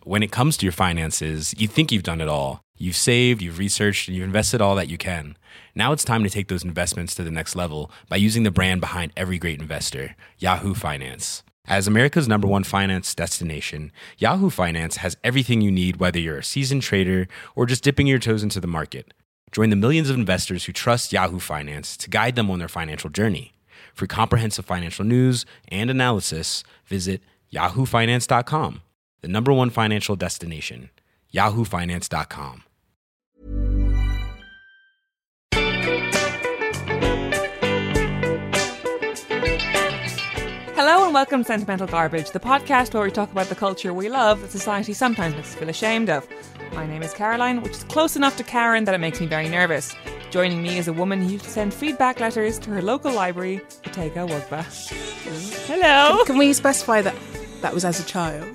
when it comes to your finances, you think you've done it all. You've saved, you've researched, and you've invested all that you can. Now it's time to take those investments to the next level by using the brand behind every great investor, Yahoo Finance. As America's #1 finance destination, Yahoo Finance has everything you need, whether you're a seasoned trader or just dipping your toes into the market. Join the millions of investors who trust Yahoo Finance to guide them on their financial journey. For comprehensive financial news and analysis, visit yahoofinance.com, the #1 financial destination, yahoofinance.com. Hello and welcome to Sentimental Garbage, the podcast where we talk about the culture we love that society sometimes makes us feel ashamed of. My name is Caroline, which is close enough to Karen that it makes me very nervous. Joining me is a woman who used to send feedback letters to her local library, Bottega Wugba. Hello. Can we specify that that was as a child?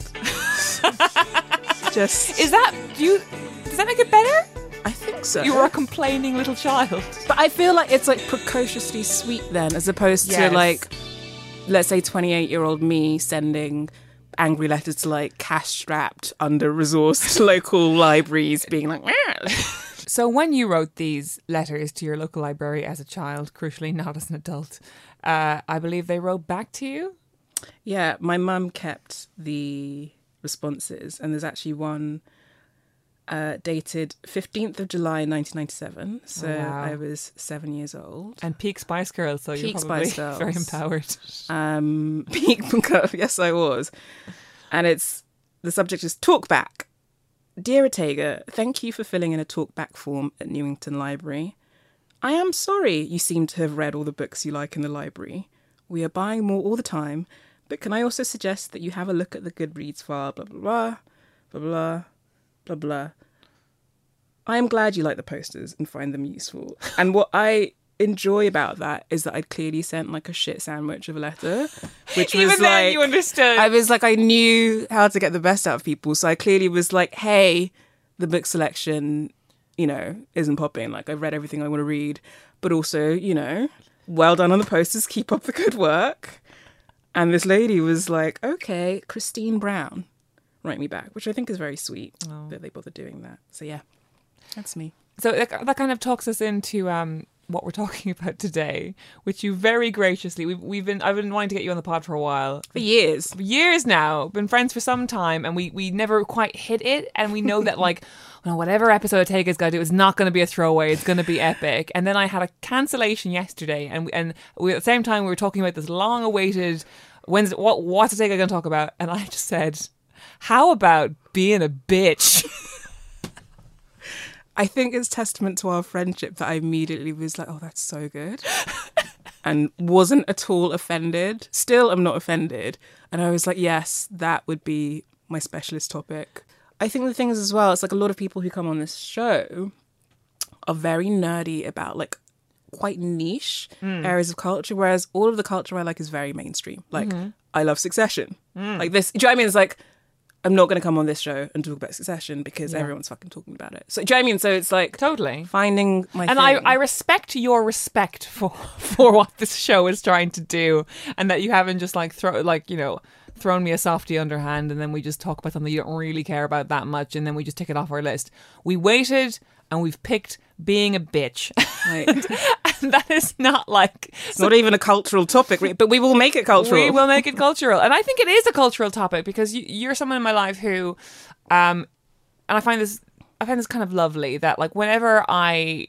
Does that make it better? I think so. You were a complaining little child. But I feel like it's like precociously sweet then, as opposed to like, let's say 28-year-old me sending angry letters to like cash-strapped, under-resourced local libraries being like, So when you wrote these letters to your local library as a child, crucially not as an adult, I believe they wrote back to you? Yeah, my mum kept the responses, and there's actually one dated 15th of July 1997, so wow. I was 7 years old. And peak Spice Girls, so you're Peak probably Spice Girls. very empowered. Peak Girl, yes I was. And the subject is Talkback. Dear Bottega, thank you for filling in a talkback form at Newington Library. I am sorry you seem to have read all the books you like in the library. We are buying more all the time, but can I also suggest that you have a look at the Goodreads file, blah, blah, blah, blah, blah, blah, blah. I am glad you like the posters and find them useful. And what I enjoy about that is that I'd clearly sent like a shit sandwich of a letter, which was Even then you understood. I was like, I knew how to get the best out of people, so I clearly was like, hey, the book selection, isn't popping. Like, I've read everything I want to read, but also, well done on the posters, keep up the good work. And this lady was like, okay, Christine Brown, write me back, which I think is very sweet that they bothered doing that. So yeah, that's me. So that kind of talks us into what we're talking about today, which you very graciously I've been wanting to get you on the pod for a while. For years now. Been friends for some time, and we never quite hit it, and we know that like whatever episode Tega's got to do, it's not going to be a throwaway, it's going to be epic. And then I had a cancellation yesterday, and we at the same time we were talking about this long awaited Wednesday, what's Tega going to talk about, and I just said, how about being a bitch? I think it's testament to our friendship that I immediately was like, oh, that's so good. And wasn't at all offended. Still am not offended. And I was like, yes, that would be my specialist topic. I think the thing is as well, it's like a lot of people who come on this show are very nerdy about like quite niche areas of culture, whereas all of the culture I like is very mainstream. Like, I love Succession. Like this, do you know what I mean? It's like, I'm not going to come on this show and talk about Succession because everyone's fucking talking about it. So, do you know what I mean? So it's like totally finding my and thing. I respect your respect for what this show is trying to do, and that you haven't just like thrown me a softie underhand and then we just talk about something you don't really care about that much and then we just tick it off our list. We waited and we've picked being a bitch. Right. And that is not like... It's not even a cultural topic, but we will make it cultural. We will make it cultural. And I think it is a cultural topic because you're someone in my life who... and I find this kind of lovely that like whenever I'm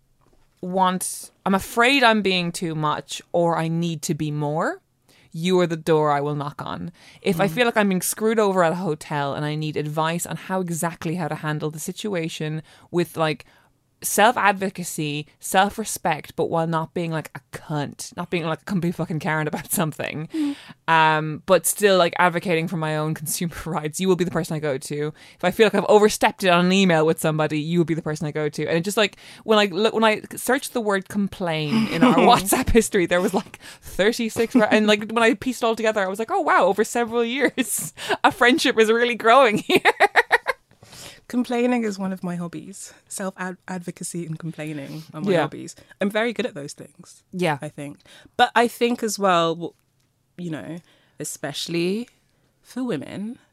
afraid I'm being too much or I need to be more, you are the door I will knock on. If I feel like I'm being screwed over at a hotel and I need advice on how to handle the situation with like self-advocacy, self-respect, but while not being like a cunt, not being like a complete fucking Karen about something, but still like advocating for my own consumer rights, you will be the person I go to. If I feel like I've overstepped it on an email with somebody, you will be the person I go to. And it just like when I searched the word complain in our WhatsApp history, there was like 36 and like when I pieced it all together, I was like, oh wow, over several years a friendship is really growing here. Complaining is one of my hobbies. Self-advocacy and complaining are my hobbies. I'm very good at those things. Yeah. I think. But I think as well, you know, especially for women,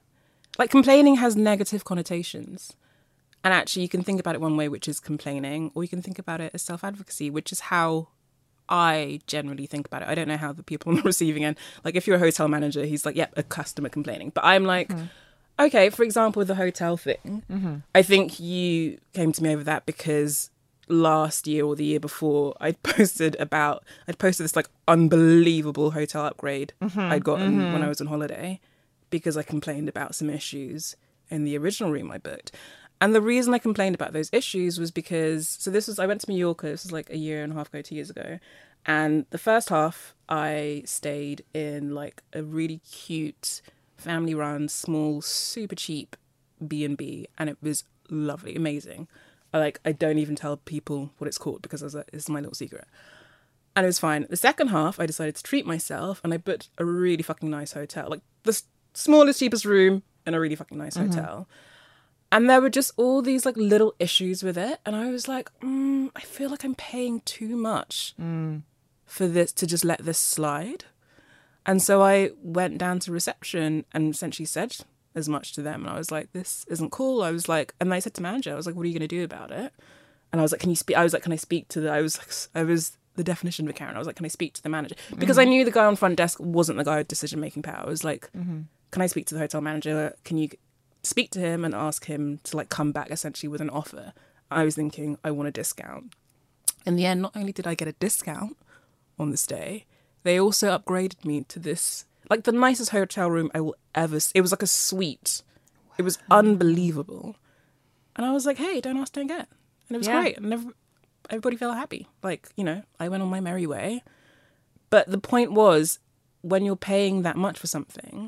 like complaining has negative connotations. And actually you can think about it one way, which is complaining, or you can think about it as self-advocacy, which is how I generally think about it. I don't know how the people on the receiving end, like if you're a hotel manager, he's like, yep, a customer complaining. But I'm like, okay, for example, with the hotel thing, I think you came to me over that because last year or the year before, I'd posted this like unbelievable hotel upgrade I'd gotten when I was on holiday because I complained about some issues in the original room I booked. And the reason I complained about those issues was because, I went to Mallorca, this was like a year and a half ago, 2 years ago. And the first half, I stayed in like a really cute, family-run, small, super cheap B&B. And it was lovely, amazing. I don't even tell people what it's called because it's my little secret. And it was fine. The second half, I decided to treat myself and I booked a really fucking nice hotel. Like the smallest, cheapest room in a really fucking nice hotel. And there were just all these like little issues with it. And I was like, I feel like I'm paying too much for this to just let this slide. And so I went down to reception and essentially said as much to them. And I was like, this isn't cool. I was like, and I said to manager, I was like, what are you going to do about it? And I was like, can I speak to I was the definition of a Karen. I was like, can I speak to the manager? Because I knew the guy on front desk wasn't the guy with decision-making power. I was like, can I speak to the hotel manager? Can you speak to him and ask him to like come back essentially with an offer? I was thinking, I want a discount. In the end, not only did I get a discount on the stay, they also upgraded me to this, like the nicest hotel room I will ever see. It was like a suite. It was unbelievable. And I was like, hey, don't ask, don't get. And it was great. And everybody felt happy. Like, I went on my merry way. But the point was, when you're paying that much for something,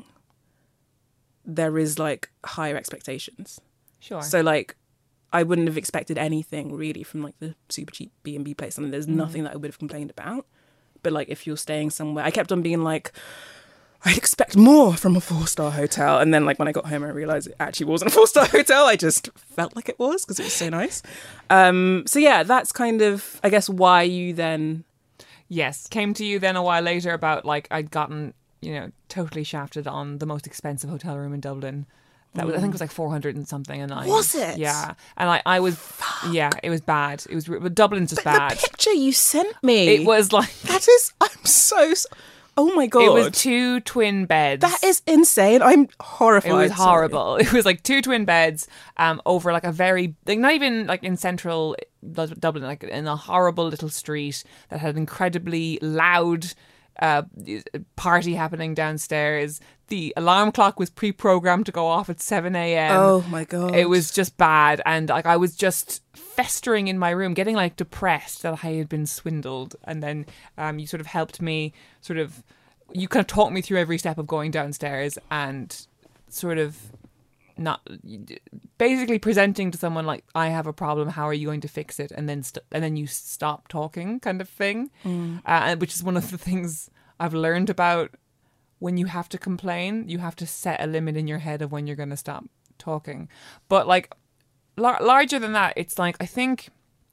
there is like higher expectations. Sure. So like, I wouldn't have expected anything really from like the super cheap B&B place. I mean, there's nothing that I would have complained about. But like, if you're staying somewhere, I kept on being like, I expect more from a 4-star hotel. And then like when I got home, I realized it actually wasn't a 4-star hotel. I just felt like it was because it was so nice. So yeah, that's kind of, I guess, why you then... Yes, came to you then a while later about like I'd gotten, totally shafted on the most expensive hotel room in Dublin. That was, I think it was like 400 and something a night. Was it? Yeah. And I was, it was bad. It was, Dublin's just but bad. The picture you sent me. It was like... I'm so... Oh my God. It was 2 twin beds. That is insane. I'm horrified. It was horrible. It was like 2 twin beds over like a very, like not even like in central Dublin, like in a horrible little street that had incredibly loud party happening downstairs. The alarm clock was pre-programmed to go off at 7 a.m. Oh my God. It was just bad. And like I was just festering in my room, getting like depressed that I had been swindled. And then you sort of helped me you kind of talked me through every step of going downstairs and sort of not basically presenting to someone like, I have a problem, how are you going to fix it? And then you stop talking kind of thing, which is one of the things I've learned about when you have to complain. You have to set a limit in your head of when you're going to stop talking. But like larger than that, it's like, I think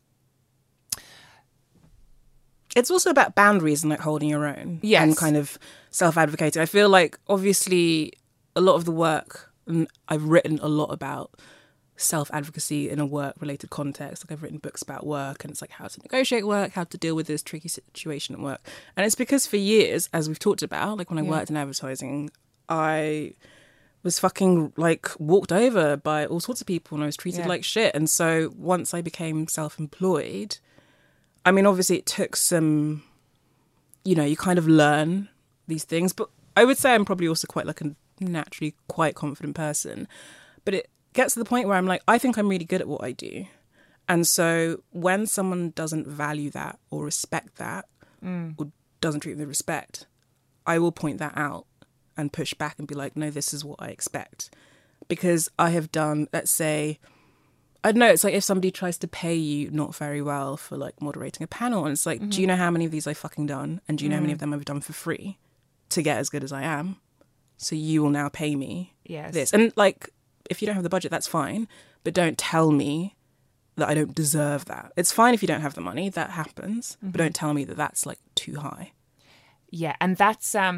it's also about boundaries and like holding your own. Yes. And kind of self-advocating. I feel like obviously a lot of the work, and I've written a lot about self-advocacy in a work-related context. Like I've written books about work and it's like how to negotiate work, how to deal with this tricky situation at work. And it's because for years, as we've talked about, like when I worked in advertising, I was fucking like walked over by all sorts of people and I was treated like shit. And so once I became self-employed, I mean, obviously it took some, you kind of learn these things, but I would say I'm probably also quite like a naturally quite confident person. But it gets to the point where I'm like, I think I'm really good at what I do. And so when someone doesn't value that or respect that or doesn't treat me with respect, I will point that out and push back and be like, no, this is what I expect. Because I have done, let's say, I don't know, it's like if somebody tries to pay you not very well for like moderating a panel and it's like, do you know how many of these I've fucking done? And do you know how many of them I've done for free to get as good as I am? So you will now pay me this. And like, if you don't have the budget, that's fine. But don't tell me that I don't deserve that. It's fine if you don't have the money, that happens. But don't tell me that that's like too high. Yeah, and that's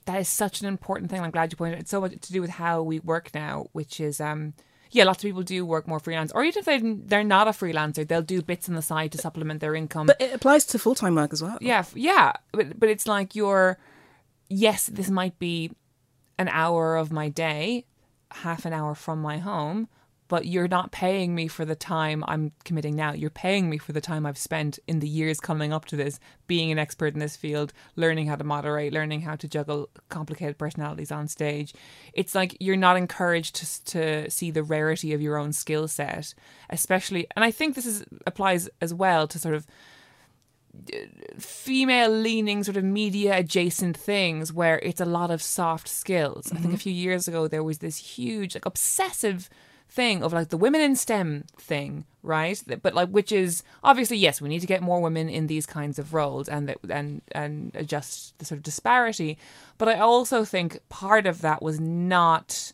that is such an important thing. I'm glad you pointed it. It's so much to do with how we work now, which is, yeah, lots of people do work more freelance. Or even if they're not a freelancer, they'll do bits on the side to supplement their income. But it applies to full-time work as well. Yeah. But it's like yes, this might be an hour of my day, half an hour from my home, but you're not paying me for the time I'm committing now. You're paying me for the time I've spent in the years coming up to this, being an expert in this field, learning how to moderate, learning how to juggle complicated personalities on stage. It's like you're not encouraged to see the rarity of your own skill set, especially, and I think this applies as well to sort of female-leaning sort of media-adjacent things where it's a lot of soft skills. I think a few years ago there was this huge, like, obsessive thing of like the women in STEM thing, right? But like, which is obviously, yes, we need to get more women in these kinds of roles and adjust the sort of disparity. But I also think part of that was not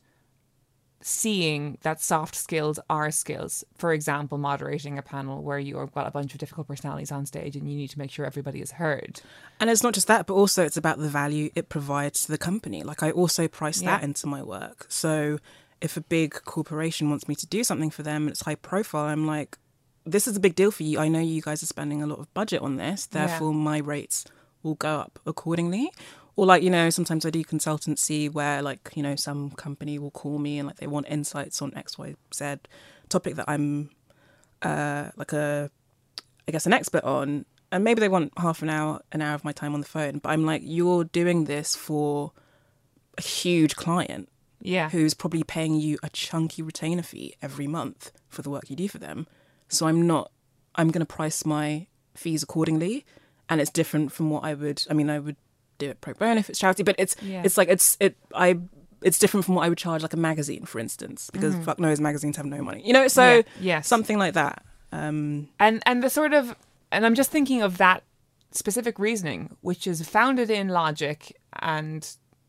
seeing that soft skills are skills. For example, moderating a panel where you've got a bunch of difficult personalities on stage and you need to make sure everybody is heard. And it's not just that, but also it's about the value it provides to the company. Like, I also price that into my work. So if a big corporation wants me to do something for them and it's high profile, I'm like, this is a big deal for you. I know you guys are spending a lot of budget on this. Therefore, my rates will go up accordingly. Or like, sometimes I do consultancy where like, some company will call me and like they want insights on XYZ topic that I'm an expert on. And maybe they want half an hour of my time on the phone. But I'm like, you're doing this for a huge client. Yeah. Who's probably paying you a chunky retainer fee every month for the work you do for them. So I'm going to price my fees accordingly. And it's different from what I would do it pro bono if it's charity, but it's different from what I would charge like a magazine, for instance, because fuck knows magazines have no money, something like that. And the sort of, and I'm just thinking of that specific reasoning, which is founded in logic and,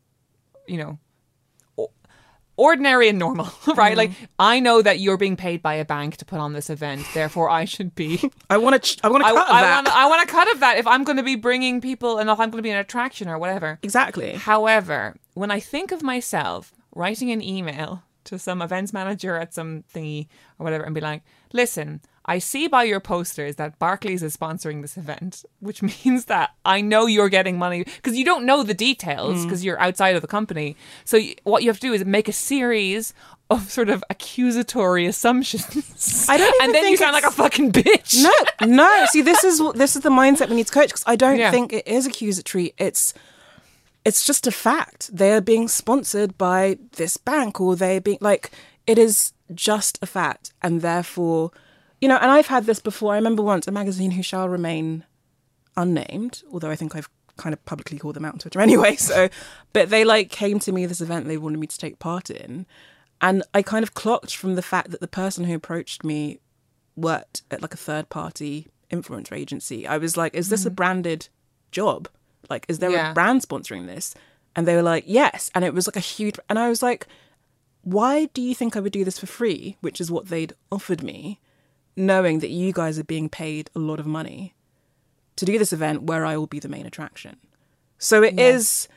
ordinary and normal, right? Like, I know that you're being paid by a bank to put on this event, therefore I should be. I want to cut of that. I want a cut of that if I'm going to be bringing people and if I'm going to be an attraction or whatever. Exactly. However, when I think of myself writing an email to some events manager at some thingy or whatever and be like, listen, I see by your posters that Barclays is sponsoring this event, which means that I know you're getting money because you don't know the details because you're outside of the company. So what you have to do is make a series of sort of accusatory assumptions. I don't even and then think you sound like a fucking bitch. No. See, this is the mindset we need to coach, because I don't think it is accusatory. It's just a fact. They're being sponsored by this bank, or they're being like, it is just a fact, and therefore. And I've had this before. I remember once a magazine who shall remain unnamed, although I think I've kind of publicly called them out on Twitter anyway. So, but they like came to me this event they wanted me to take part in. And I kind of clocked from the fact that the person who approached me worked at like a third party influencer agency. I was like, is this a branded job? Like, is there a brand sponsoring this? And they were like, yes. And it was like a huge, and I was like, why do you think I would do this for free? Which is what they'd offered me, knowing that you guys are being paid a lot of money to do this event where I will be the main attraction. So it is.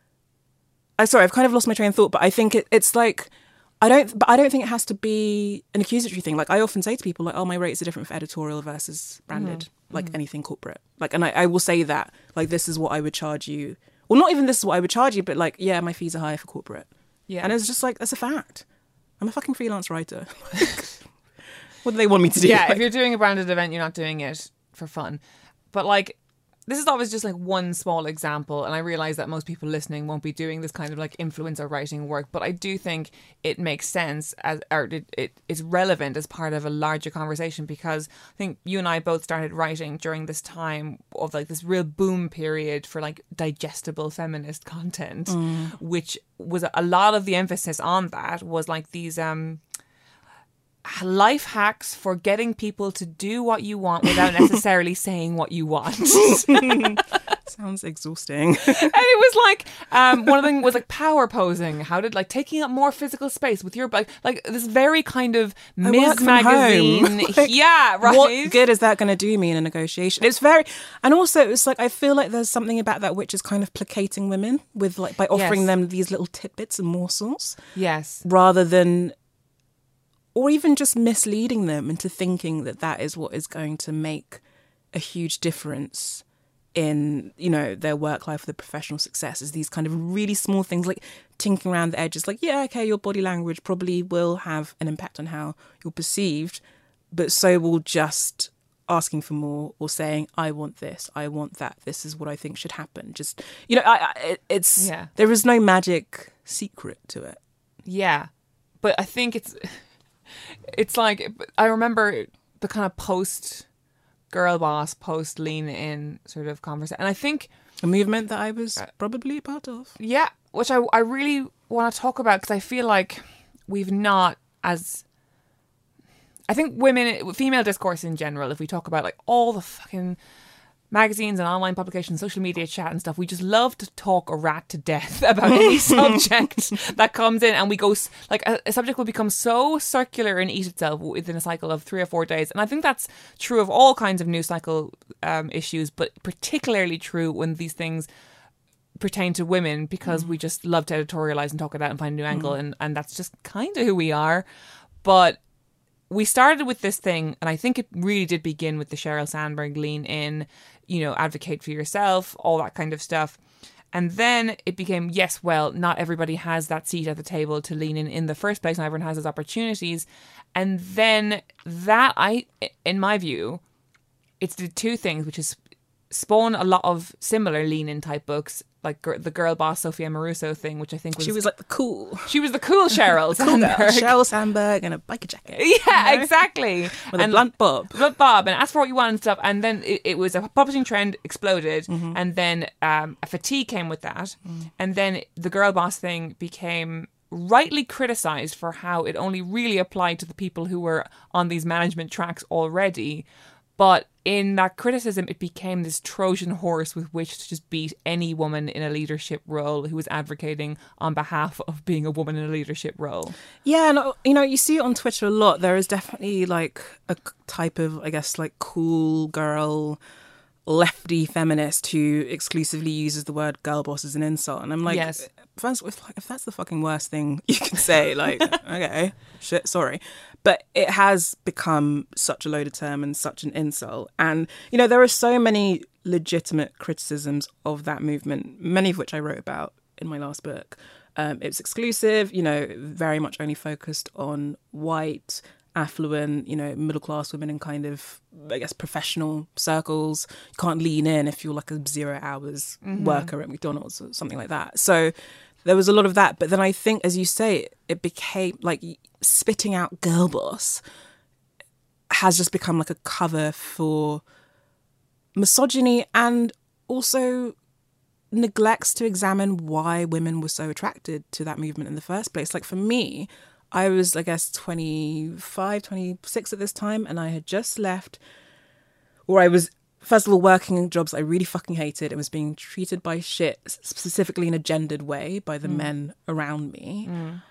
I'm sorry, I've kind of lost my train of thought, but I think it's like, I don't think it has to be an accusatory thing. Like, I often say to people, like, oh, my rates are different for editorial versus branded, like anything corporate. Like, and I will say that, like, this is what I would charge you. Well, not even this is what I would charge you, but like, yeah, my fees are higher for corporate. Yeah. And it's just like, that's a fact. I'm a fucking freelance writer. What do they want me to do? Yeah, if you're doing a branded event, you're not doing it for fun. But like, this is always just like one small example, and I realise that most people listening won't be doing this kind of like influencer writing work, but I do think it makes sense it is relevant as part of a larger conversation, because I think you and I both started writing during this time of like this real boom period for like digestible feminist content, which was a lot of the emphasis on that was like these life hacks for getting people to do what you want without necessarily saying what you want. Sounds exhausting. And it was like one of them was like power posing. How did like taking up more physical space with your like this very kind of Ms. Magazine. Like, yeah, right. What good is that going to do me in a negotiation? It's very, and also it's like I feel like there's something about that which is kind of placating women with like by offering Yes. them these little tidbits and morsels Yes. rather than, or even just misleading them into thinking that that is what is going to make a huge difference in, you know, their work life or their professional success. Is these kind of really small things like tinkering around the edges, like, yeah, okay, your body language probably will have an impact on how you're perceived, but so will just asking for more or saying, I want this, I want that, this is what I think should happen. Just, you know, it's Yeah. there is no magic secret to it. Yeah. But I think it's like, I remember the kind of post girl boss, post lean in sort of conversation. And I think, A movement that I was probably a part of. yeah, which I really want to talk about because I feel like we've not as, I think female discourse in general, if we talk about like all the fucking magazines and online publications, social media chat and stuff, we just love to talk a rat to death about any subject that comes in, and we go like a subject will become so circular and eat itself within a cycle of 3 or 4 days. And I think that's true of all kinds of news cycle issues, but particularly true when these things pertain to women, because we just love to editorialize and talk it out and find a new angle, and that's just kind of who we are. But we started with this thing, and I think it really did begin with the Sheryl Sandberg lean in, you know, advocate for yourself, all that kind of stuff. And then it became, yes, well, not everybody has that seat at the table to lean in the first place, not everyone has those opportunities. And then that, in my view, it's the two things, which is spawn a lot of similar lean-in type books, like the Girl Boss Sophia Maruso thing, which I think was... She was like the cool Sheryl Sandberg. Sheryl Sandberg and a biker jacket. Yeah, you know? exactly. With a blunt bob. Blunt bob, and ask for what you want and stuff. And then it was a publishing trend exploded, and then a fatigue came with that. And then the Girl Boss thing became rightly criticized for how it only really applied to the people who were on these management tracks already. But in that criticism, it became this Trojan horse with which to just beat any woman in a leadership role who was advocating on behalf of being a woman in a leadership role. Yeah, and you know, you see it on Twitter a lot. There is definitely like a type of, I guess, like cool girl, lefty feminist who exclusively uses the word girl boss as an insult. And I'm like, Yes. if that's the fucking worst thing you can say, like, okay, shit, sorry. But it has become such a loaded term and such an insult. And, you know, there are so many legitimate criticisms of that movement, many of which I wrote about in my last book. It's exclusive, you know, very much only focused on white, affluent, you know, middle-class women in kind of, I guess, professional circles. You can't lean in if you're like a 0 hours worker at McDonald's or something like that. So there was a lot of that. But then I think, as you say, it became like spitting out girl boss has just become like a cover for misogyny, and also neglects to examine why women were so attracted to that movement in the first place. Like for me, I was, I guess, 25, 26 at this time, and I had just left, or I was, first of all, working in jobs I really fucking hated and was being treated by shit, specifically in a gendered way by the men around me.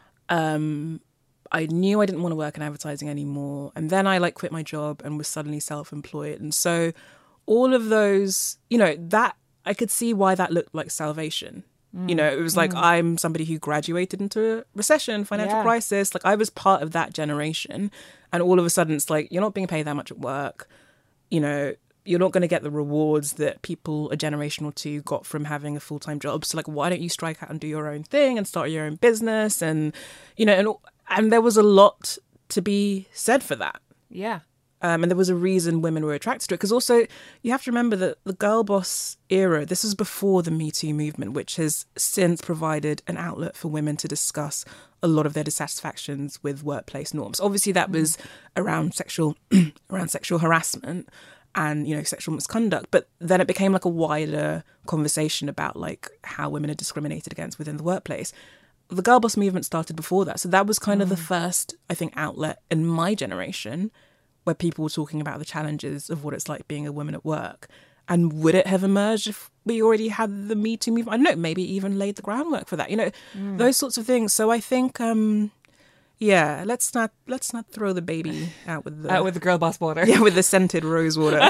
I knew I didn't want to work in advertising anymore. And then I like quit my job and was suddenly self-employed. And so all of those, you know, that I could see why that looked like salvation. You know, it was like, I'm somebody who graduated into a recession, financial crisis. Like I was part of that generation. And all of a sudden it's like, you're not being paid that much at work. You know, you're not going to get the rewards that people a generation or two got from having a full-time job. So like, why don't you strike out and do your own thing and start your own business? And, you know, and there was a lot to be said for that. Yeah. And there was a reason women were attracted to it. Because also, you have to remember that the girl boss era, this was before the Me Too movement, which has since provided an outlet for women to discuss a lot of their dissatisfactions with workplace norms. Obviously, that was around sexual harassment and, you know, sexual misconduct. But then it became like a wider conversation about like how women are discriminated against within the workplace. The girl boss movement started before that. So that was kind of the first, I think, outlet in my generation where people were talking about the challenges of what it's like being a woman at work. And would it have emerged if we already had the Me Too movement? I don't know, maybe even laid the groundwork for that, those sorts of things. So I think, let's not throw the baby out with with the girl boss water. Yeah, with the scented rose water.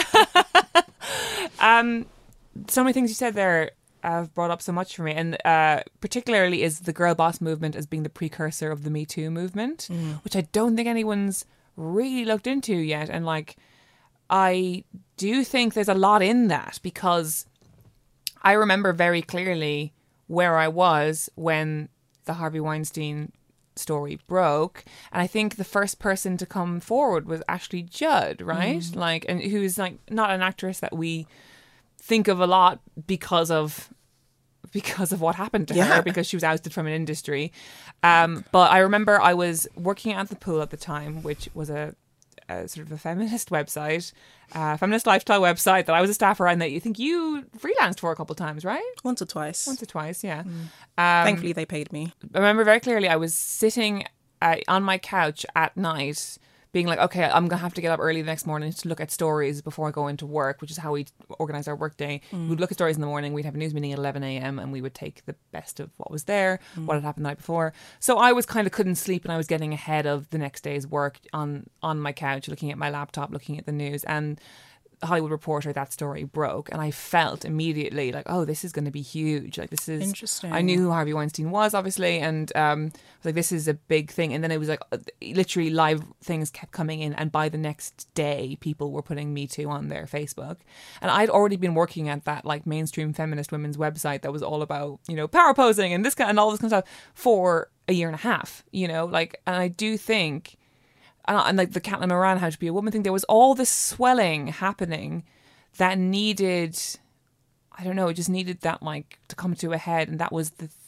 So many things you said there have brought up so much for me, and particularly is the girl boss movement as being the precursor of the Me Too movement, which I don't think anyone's really looked into yet. And like, I do think there's a lot in that, because I remember very clearly where I was when the Harvey Weinstein story broke, and I think the first person to come forward was Ashley Judd, right? Like, and who's like not an actress that we think of a lot because of what happened to her, because she was ousted from an industry. But I remember I was working at the Pool at the time, which was a sort of a feminist website, feminist lifestyle website that I was a staffer on, that you think you freelanced for a couple of times, right? Once or twice, yeah. Thankfully, they paid me. I remember very clearly I was sitting on my couch at night being like, okay, I'm going to have to get up early the next morning to look at stories before I go into work, which is how we organise our work day. We'd look at stories in the morning, we'd have a news meeting at 11 a.m. and we would take the best of what was there, what had happened the night before. So I was kind of couldn't sleep, and I was getting ahead of the next day's work on my couch, looking at my laptop, looking at the news. And Hollywood Reporter, that story broke, and I felt immediately like, oh, this is going to be huge. Like, this is interesting. I knew who Harvey Weinstein was, obviously, and I was like, this is a big thing. And then it was like literally live things kept coming in, and by the next day people were putting Me Too on their Facebook. And I'd already been working at that like mainstream feminist women's website that was all about, power posing and this kind and all this kind of stuff for a year and a half, like. And I do think, and like the Caitlin Moran How to Be a Woman thing, there was all this swelling happening that needed, I don't know, it just needed that like to come to a head. And that was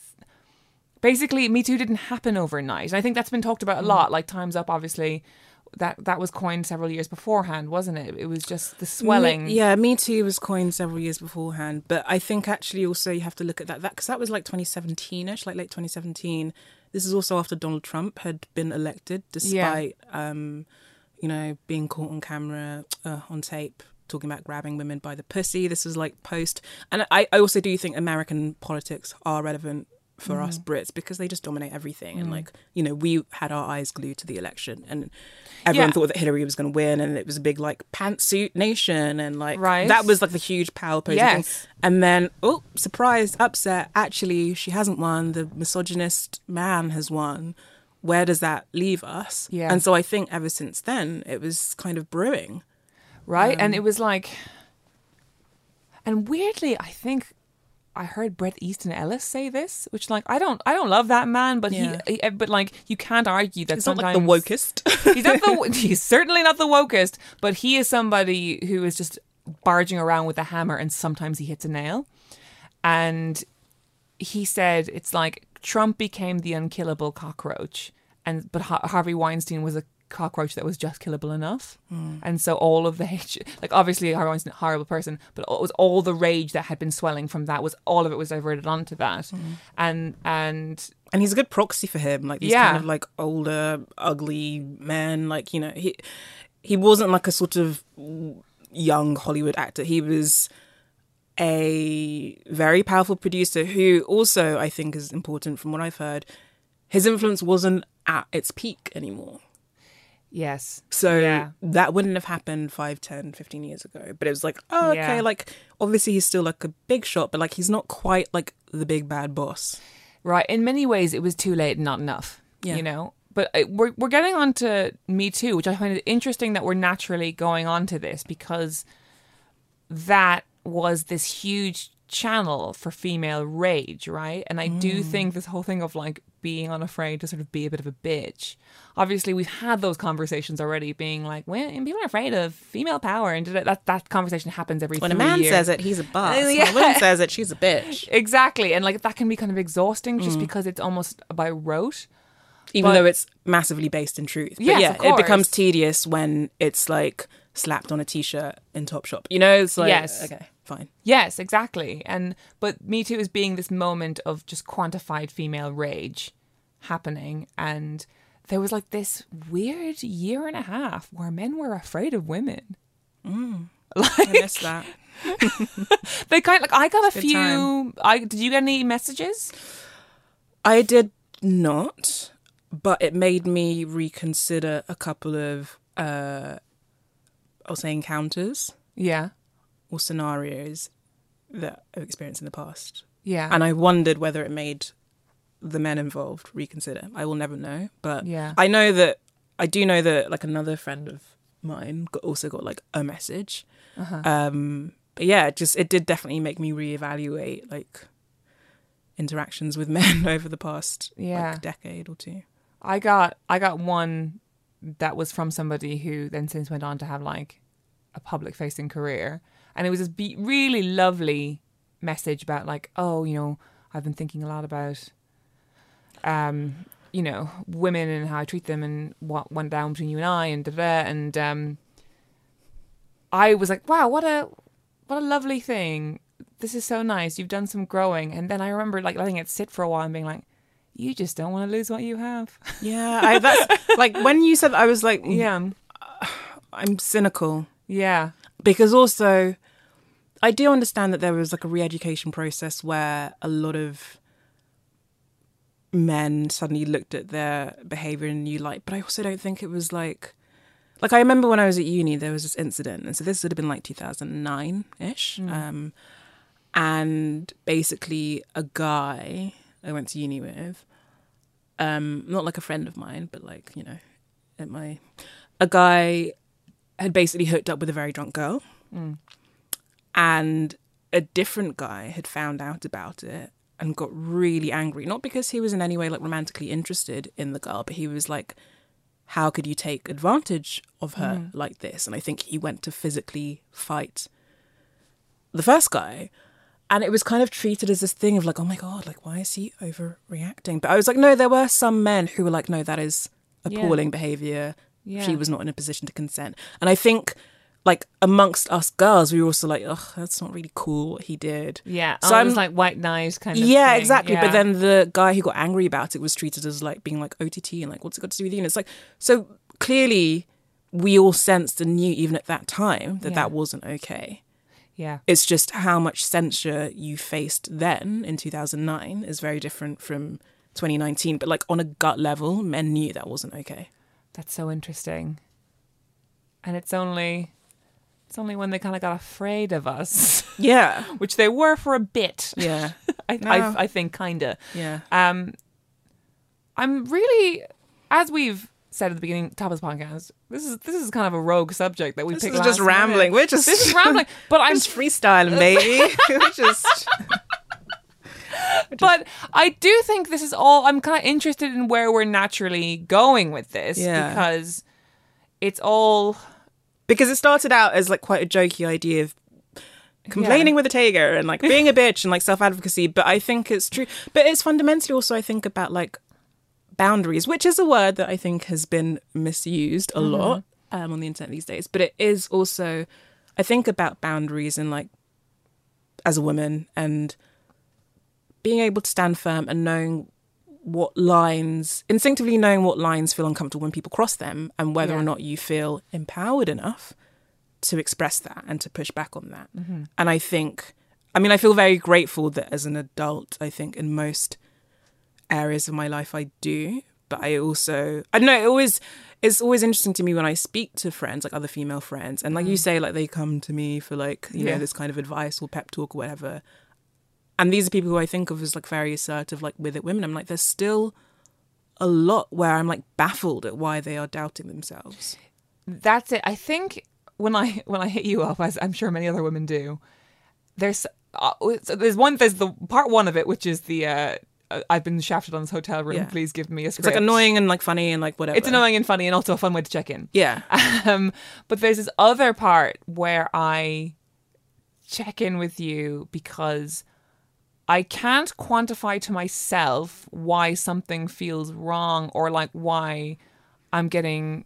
basically, Me Too didn't happen overnight. And I think that's been talked about a lot, like Time's Up, obviously, that was coined several years beforehand, wasn't it? It was just the swelling. Me Too was coined several years beforehand. But I think actually also you have to look at that because that was like 2017-ish, like late 2017. This is also after Donald Trump had been elected, despite, being caught on camera, on tape, talking about grabbing women by the pussy. This was like post. And I also do think American politics are relevant for us Brits because they just dominate everything. And like, we had our eyes glued to the election and everyone thought that Hillary was going to win, and it was a big like pantsuit nation, and like that was like the huge power posing thing. And then, oh, surprise, upset, actually she hasn't won, the misogynist man has won. Where does that leave us? And so I think ever since then it was kind of brewing, right? And it was like, and weirdly I think I heard Bret Easton Ellis say this, which like I don't love that man, but he but like you can't argue that he's sometimes not like the wokest. He's certainly not the wokest, but he is somebody who is just barging around with a hammer, and sometimes he hits a nail. And he said it's like Trump became the unkillable cockroach, but Harvey Weinstein was a cockroach that was just killable enough. And so all of the hate, like obviously Harvey Weinstein, a horrible person, but it was all the rage that had been swelling from that, was all of it was diverted onto that. And he's a good proxy for him, like these kind of like older ugly men, like he wasn't like a sort of young Hollywood actor. He was a very powerful producer who also, I think is important from what I've heard, his influence wasn't at its peak anymore. Yes. So that wouldn't have happened 5, 10, 15 years ago. But it was like, oh, okay, like obviously he's still like a big shot, but like he's not quite like the big bad boss. Right. In many ways, it was too late and not enough, But we're getting on to Me Too, which I find it interesting that we're naturally going on to this, because that was this huge channel for female rage, right? And I do think this whole thing of like being unafraid to sort of be a bit of a bitch. Obviously, we've had those conversations already, being like, well, people are afraid of female power, and that conversation happens every 3 years. When a man says it, he's a boss. When a woman says it, she's a bitch. Exactly, and like that can be kind of exhausting just because it's almost by rote. Even though it's massively based in truth. But yes, of course. It becomes tedious when it's like slapped on a t-shirt in Topshop. It's like, okay, fine. Yes, exactly. But Me Too is being this moment of just quantified female rage happening, and there was like this weird year and a half where men were afraid of women. I missed that. They kind of, like, I got a Good few. Did you get any messages? I did not, but it made me reconsider a couple of, I'll say, encounters Yeah. or scenarios that I've experienced in the past. Yeah. And I wondered whether it made the men involved reconsider. I will never know. But Yeah. I do know that like another friend of mine also got like a message. But yeah, it did definitely make me reevaluate like interactions with men over the past like decade or two. I got one that was from somebody who then since went on to have like a public facing career, and it was this really lovely message about like, oh, you know, I've been thinking a lot about you know, women and how I treat them and what went down between you and I and and I was like, wow, what a lovely thing. This is so nice. You've done some growing. And then I remember like letting it sit for a while and being like, you just don't want to lose what you have. Yeah, that's like when you said that, I was like, Yeah. I'm cynical. Yeah. Because also, I do understand that there was like a re-education process where a lot of men suddenly looked at their behaviour in a new light. But I also don't think it was like I remember when I was at uni, there was this incident. And so this would have been like 2009-ish. And basically a guy I went to uni with, not like a friend of mine, but like, you know, a guy had basically hooked up with a very drunk girl. And a different guy had found out about it and got really angry. Not because he was in any way like romantically interested in the girl, but he was like, how could you take advantage of her like this? And I think he went to physically fight the first guy. And it was kind of treated as this thing of like, oh my God, like, why is he overreacting? But I was like, no, there were some men who were like, no, that is appalling behaviour. Yeah. She was not in a position to consent. And I think like amongst us girls, we were also like, oh, that's not really cool what he did. Yeah. So I I'm was like white knives kind of yeah, thing. exactly. Yeah. But then the guy who got angry about it was treated as like being like OTT and like, what's it got to do with you? And it's like, so clearly we all sensed and knew even at that time that that wasn't okay. Yeah. It's just how much censure you faced then in 2009 is very different from 2019. But like on a gut level, men knew that wasn't okay. That's so interesting. And it's only when they kind of got afraid of us. Yeah. Which they were for a bit. Yeah. I think kind of. Yeah. I'm really, as we've said at the beginning, top of the podcast, this is kind of a rogue subject that we This picked is last just rambling. minute. This is rambling. But I'm just freestyling, baby. We're just... But I do think this is all, I'm kind of interested in where we're naturally going with this. Yeah. Because it's all... Because it started out as like quite a jokey idea of complaining with a tiger and like being a bitch and like self-advocacy. But I think it's true. But it's fundamentally also, I think, about like boundaries, which is a word that I think has been misused a lot on the internet these days. But it is also, I think, about boundaries and like as a woman and being able to stand firm and knowing instinctively knowing what lines feel uncomfortable when people cross them and whether or not you feel empowered enough to express that and to push back on that. And I feel very grateful that as an adult, I think in most areas of my life I do, but I don't know, it's always interesting to me when I speak to friends, like other female friends, and like you say, like they come to me for like, you know, this kind of advice or pep talk or whatever. And these are people who I think of as like very assertive, like with it women. I'm like, there's still a lot where I'm like baffled at why they are doubting themselves. That's it. I think when I hit you up, as I'm sure many other women do, there's the part one of it, which is the I've been shafted on this hotel room. Yeah. Please give me a script. It's like annoying and like funny and like whatever. It's annoying and funny and also a fun way to check in. Yeah. But there's this other part where I check in with you because I can't quantify to myself why something feels wrong or like why I'm getting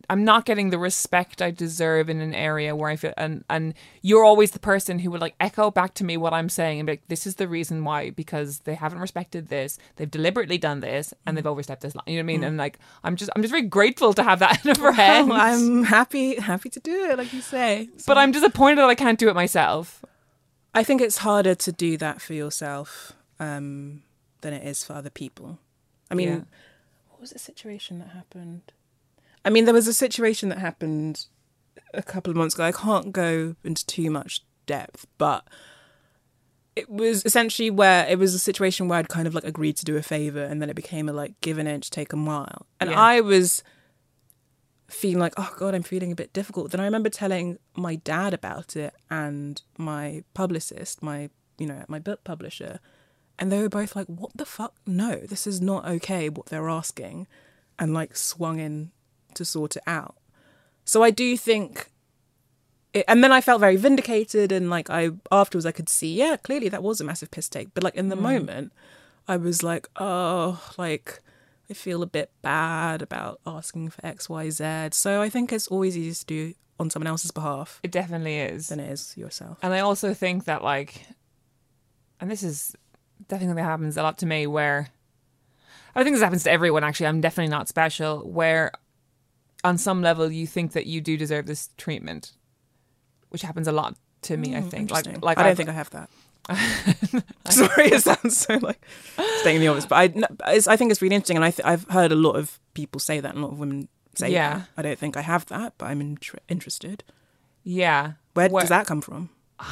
I'm not getting the respect I deserve in an area where I feel, and you're always the person who would like echo back to me what I'm saying and be like, this is the reason why, because they haven't respected this, they've deliberately done this, and they've overstepped this line. You know what I mean? And like, I'm just very grateful to have that in a friend. Well, I'm happy to do it, like you say. So. But I'm disappointed that I can't do it myself. I think it's harder to do that for yourself than it is for other people. I mean, what was the situation that happened? I mean, there was a situation that happened a couple of months ago. I can't go into too much depth, but it was essentially where it was a situation where I'd kind of like agreed to do a favour, and then it became a like give an inch, take a mile. And I was feeling like, oh God, I'm feeling a bit difficult. Then I remember telling my dad about it and my publicist, my book publisher, and they were both like, what the fuck? No, this is not okay what they're asking, and like swung in to sort it out. So I do think and then I felt very vindicated, and like afterwards I could see, yeah, clearly that was a massive piss take. But like in the moment I was like, oh, like I feel a bit bad about asking for XYZ. So I think it's always easier to do on someone else's behalf. It definitely is. Than it is yourself. And I also think that like, and this is definitely happens a lot to me, where I think this happens to everyone actually, I'm definitely not special, where on some level you think that you do deserve this treatment, which happens a lot to me. I think like I don't think I have that. Sorry, it sounds so like staying in the office, but I think it's really interesting, and I've heard a lot of people say that, and a lot of women say that. I don't think I have that, but I'm interested. Yeah. Where does that come from?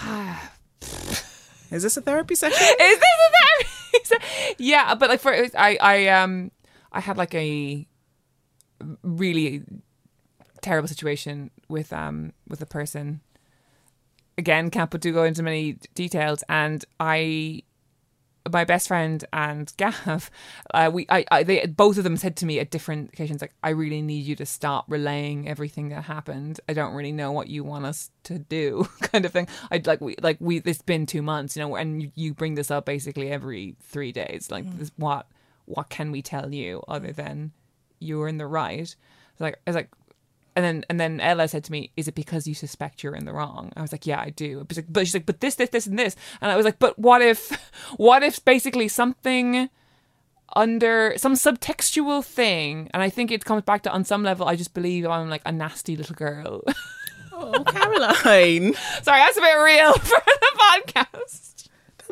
Is this a therapy session? Is this a therapy session? Yeah, but like I had like a really terrible situation with a person. Again, can't go into many details. And my best friend and Gav, they both of them said to me at different occasions, like, I really need you to stop relaying everything that happened. I don't really know what you want us to do, kind of thing. It's been 2 months, and you bring this up basically every 3 days. Like, what can we tell you other than you're in the right? I was like. And then Ella said to me, is it because you suspect you're in the wrong? I was like, yeah, I do. But she's like, but this, and this. And I was like, but what if basically something under some subtextual thing? And I think it comes back to, on some level, I just believe I'm like a nasty little girl. Oh, Caroline. Sorry, that's a bit real for the podcast.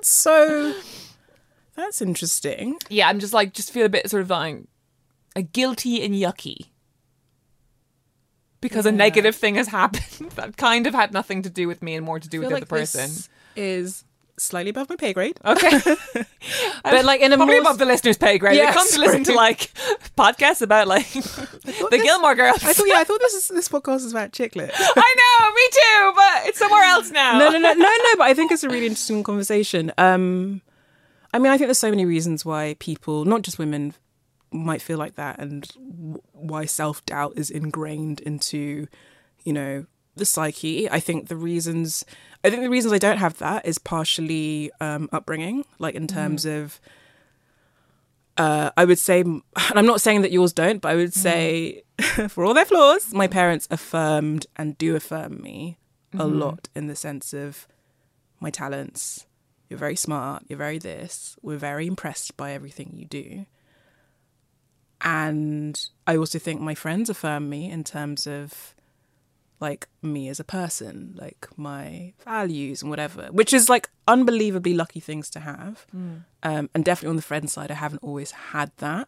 That's interesting. Yeah, I'm just feel a bit sort of like guilty and yucky. Because a negative thing has happened that kind of had nothing to do with me and more to do with the other person. This is slightly above my pay grade. Okay. But like in a probably above the listener's pay grade. Yes, they come to listen to like podcasts about like the Gilmore Girls. I thought this podcast is about Chicklet. I know, me too, but it's somewhere else now. No, but I think it's a really interesting conversation. I mean, I think there's so many reasons why people, not just women, might feel like that, and why self-doubt is ingrained into, the psyche. I think the reasons I don't have that is partially upbringing, like in terms of I would say, and I'm not saying that yours don't, but I would say for all their flaws, my parents affirmed and do affirm me a lot, in the sense of my talents. You're very smart, you're very this, we're very impressed by everything you do. And I also think my friends affirm me in terms of like me as a person, like my values and whatever, which is like unbelievably lucky things to have. And definitely on the friend side, I haven't always had that.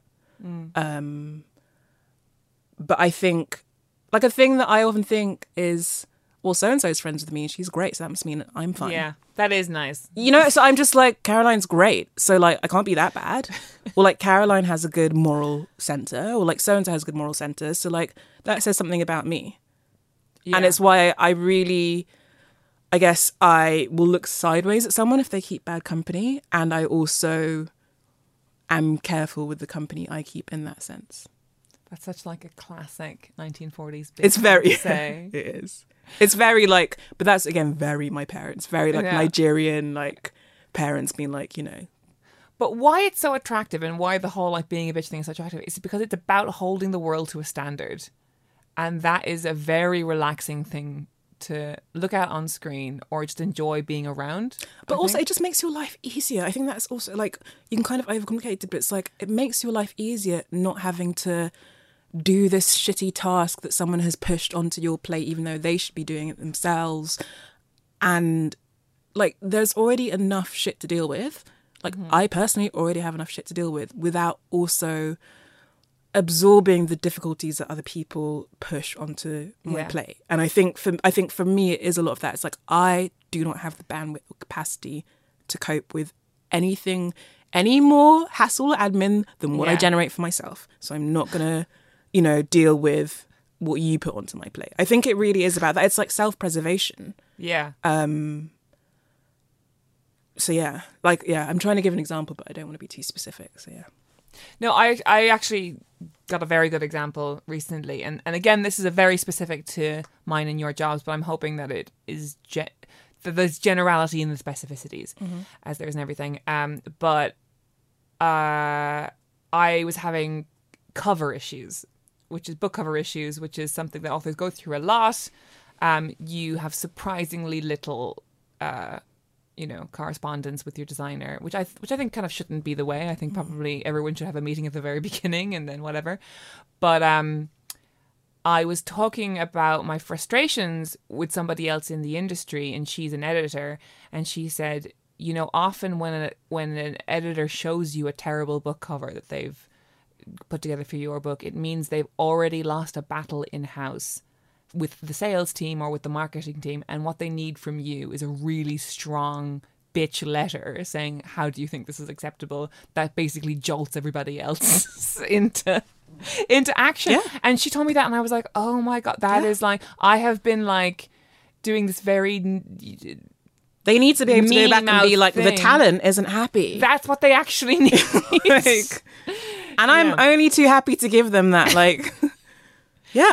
But I think like a thing that I often think is, well, so-and-so's friends with me and she's great, so that must mean I'm fine. Yeah, that is nice. So I'm just like, Caroline's great, so like I can't be that bad. Or like Caroline has a good moral centre, or like so-and-so has a good moral centre, so like that says something about me. Yeah. And it's why I guess I will look sideways at someone if they keep bad company, and I also am careful with the company I keep in that sense. That's such like a classic 1940s bit. It's very to say. It is. It's very like, but that's again very my parents, very like Nigerian like parents being like, But why it's so attractive, and why the whole like being a bitch thing is so attractive, is because it's about holding the world to a standard. And that is a very relaxing thing to look at on screen or just enjoy being around. But also, it just makes your life easier. I think that's also, like, you can kind of overcomplicate it, but it's like, it makes your life easier not having to do this shitty task that someone has pushed onto your plate, even though they should be doing it themselves. And, like, there's already enough shit to deal with. Like, I personally already have enough shit to deal with without also absorbing the difficulties that other people push onto my plate. And I think for me it is a lot of that. It's like, I do not have the bandwidth or capacity to cope with anything, any more hassle or admin than what I generate for myself. So I'm not gonna, deal with what you put onto my plate. I think it really is about that. It's like self-preservation. Yeah. So yeah, I'm trying to give an example, but I don't want to be too specific. So yeah. No, I actually got a very good example recently. And again, this is a very specific to mine and your jobs, but I'm hoping that it is that there's generality in the specificities as there is in everything. But I was having cover issues, which is book cover issues, which is something that authors go through a lot. You have surprisingly little correspondence with your designer, which I think kind of shouldn't be the way. I think probably everyone should have a meeting at the very beginning and then whatever. But I was talking about my frustrations with somebody else in the industry, and she's an editor, and she said, often when an editor shows you a terrible book cover that they've put together for your book, it means they've already lost a battle in-house with the sales team or with the marketing team, and what they need from you is a really strong bitch letter saying, how do you think this is acceptable? That basically jolts everybody else into action. Yeah. And she told me that, and I was like, oh my God, that is like, I have been like doing this very... They need to be able to go back and be like, the talent isn't happy. That's what they actually need. And I'm only too happy to give them that. Like, yeah.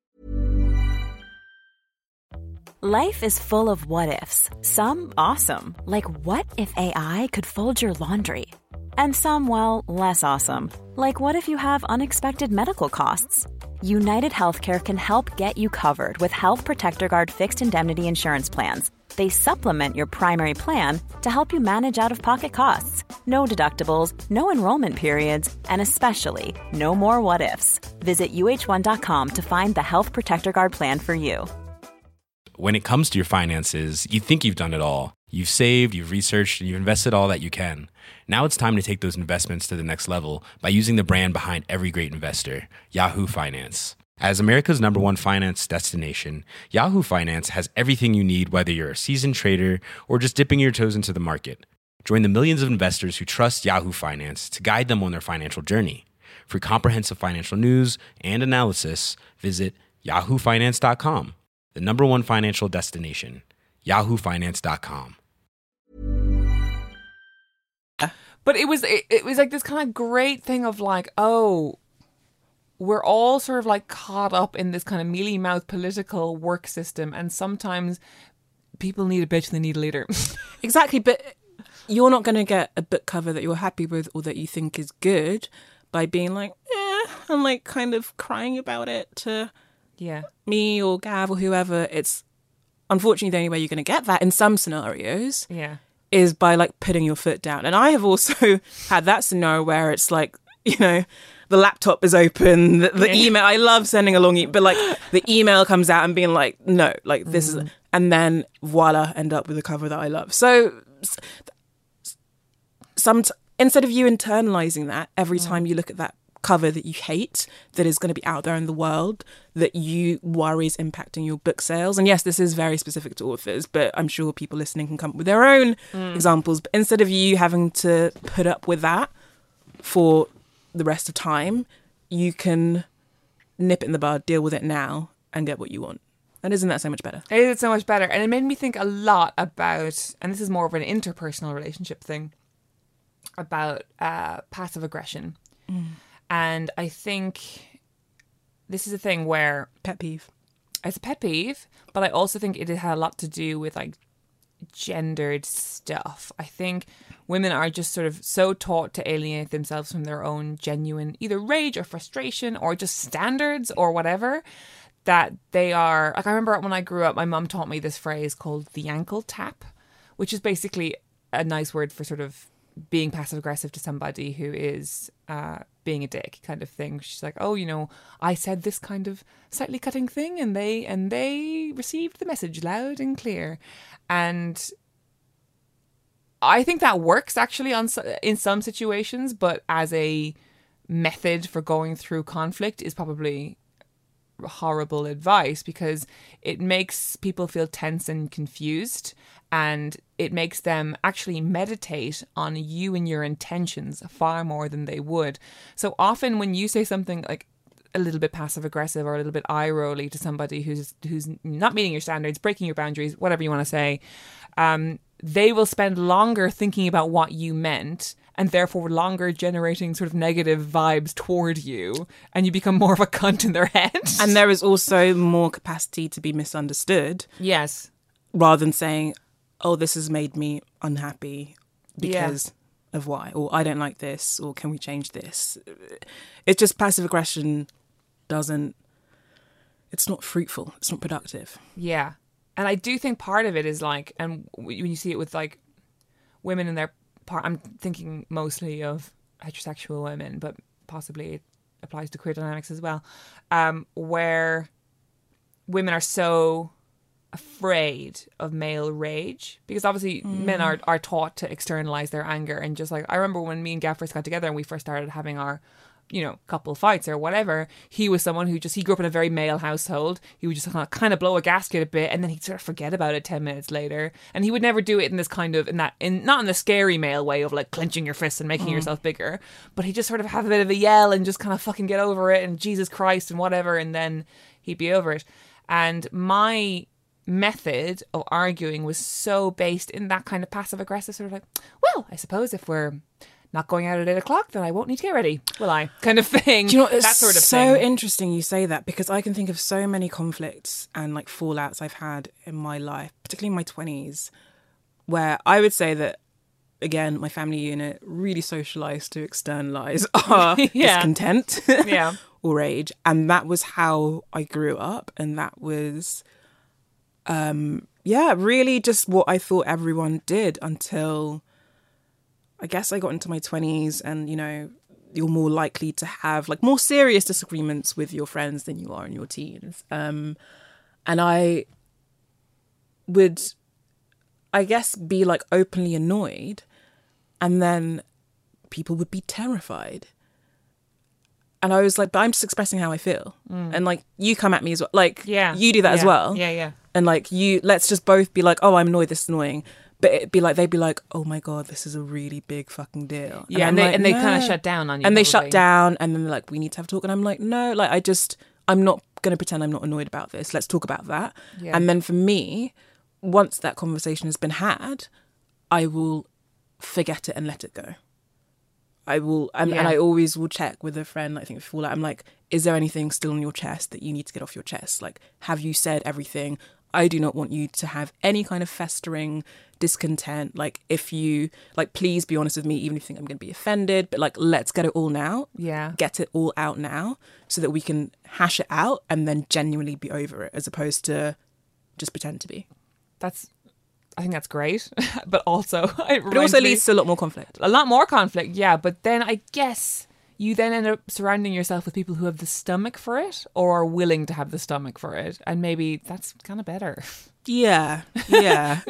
Life is full of what-ifs. Some awesome. Like, what if AI could fold your laundry? And some, well, less awesome. Like, what if you have unexpected medical costs? United Healthcare can help get you covered with Health Protector Guard fixed indemnity insurance plans. They supplement your primary plan to help you manage out-of-pocket costs. No deductibles, no enrollment periods, and especially no more what-ifs. Visit uh1.com to find the Health Protector Guard plan for you. When it comes to your finances, you think you've done it all. You've saved, you've researched, and you've invested all that you can. Now it's time to take those investments to the next level by using the brand behind every great investor, Yahoo Finance. As America's #1 finance destination, Yahoo Finance has everything you need, whether you're a seasoned trader or just dipping your toes into the market. Join the millions of investors who trust Yahoo Finance to guide them on their financial journey. For comprehensive financial news and analysis, visit yahoofinance.com. The #1 financial destination, yahoofinance.com. But it was like this kind of great thing of like, oh, we're all sort of like caught up in this kind of mealy-mouthed political work system, and sometimes people need a bitch and they need a leader. Exactly, but you're not going to get a book cover that you're happy with or that you think is good by being like, and like kind of crying about it to me or Gav or whoever. It's unfortunately the only way you're going to get that in some scenarios is by like putting your foot down. And I have also had that scenario where it's like, the laptop is open, the email, I love sending a long email, but like the email comes out and being like, no, like this is, and then voila, end up with a cover that I love. So instead of you internalizing that every time you look at that cover that you hate, that is going to be out there in the world, that you worry is impacting your book sales. And yes, this is very specific to authors, but I'm sure people listening can come up with their own examples. But instead of you having to put up with that for the rest of time, you can nip it in the bud, deal with it now, and get what you want. And isn't that so much better? It is so much better. And it made me think a lot about, and this is more of an interpersonal relationship thing, about passive aggression. And I think this is a thing where... Pet peeve. It's a pet peeve, but I also think it had a lot to do with like gendered stuff. I think women are just sort of so taught to alienate themselves from their own genuine either rage or frustration or just standards or whatever, that they are, like, I remember when I grew up, my mum taught me this phrase called the ankle tap, which is basically a nice word for sort of being passive aggressive to somebody who is being a dick kind of thing. She's like, oh, you know, I said this kind of slightly cutting thing and they received the message loud and clear. And I think that works actually in some situations, but as a method for going through conflict is probably horrible advice, because it makes people feel tense and confused, and it makes them actually meditate on you and your intentions far more than they would. So often when you say something like a little bit passive aggressive or a little bit eye rolly to somebody who's not meeting your standards, breaking your boundaries, whatever you want to say, they will spend longer thinking about what you meant, and therefore longer generating sort of negative vibes toward you, and you become more of a cunt in their head. And there is also more capacity to be misunderstood. Yes. Rather than saying, oh, this has made me unhappy because of why, or I don't like this, or can we change this? It's just passive aggression it's not fruitful. It's not productive. Yeah. And I do think part of it is like, and when you see it with like women in their part, I'm thinking mostly of heterosexual women, but possibly it applies to queer dynamics as well, where women are so afraid of male rage, because obviously men are taught to externalize their anger. And just like, I remember when me and Gav first got together and we first started having our, you know, couple fights or whatever, he was someone who he grew up in a very male household. He would just kind of blow a gasket a bit and then he'd sort of forget about it 10 minutes later. And he would never do it in this kind of, not in the scary male way of like clenching your fists and making yourself bigger, but he'd just sort of have a bit of a yell and just kind of fucking get over it and Jesus Christ and whatever, and then he'd be over it. And my method of arguing was so based in that kind of passive aggressive sort of like, well, I suppose if we're not going out at 8 o'clock, then I won't need to get ready, will I? Kind of thing. Do you know what? It's that sort of so thing. interesting you say that, because I can think of so many conflicts and like fallouts I've had in my life, particularly in my 20s, where I would say that, again, my family unit really socialised to externalise our discontent or rage. And that was how I grew up. And that was, really just what I thought everyone did until I guess I got into my 20s, and, you know, you're more likely to have like more serious disagreements with your friends than you are in your teens. And I would, I guess, be like openly annoyed, and then people would be terrified. And I was like, but I'm just expressing how I feel. And like, you come at me as well. Like, you do that as well. Yeah. And like, let's just both be like, oh, I'm annoyed, this is annoying. But it'd be like, they'd be like, oh my God, this is a really big fucking deal. Yeah, and they kind of shut down on you. And they shut down, and then they're like, we need to have a talk. And I'm like, no, like, I'm not going to pretend I'm not annoyed about this. Let's talk about that. Yeah. And then for me, once that conversation has been had, I will forget it and let it go. I will, and I always will check with a friend, I think before that, I'm like, is there anything still on your chest that you need to get off your chest? Like, have you said everything? I do not want you to have any kind of festering discontent. Like, if you, like, please be honest with me, even if you think I'm going to be offended, but like, let's get it all now. Yeah. Get it all out now so that we can hash it out and then genuinely be over it, as opposed to just pretend to be. I think that's great. But also, it also leads to a lot more conflict. A lot more conflict, yeah. But then I guess you then end up surrounding yourself with people who have the stomach for it, or are willing to have the stomach for it. And maybe that's kind of better. Yeah. Yeah.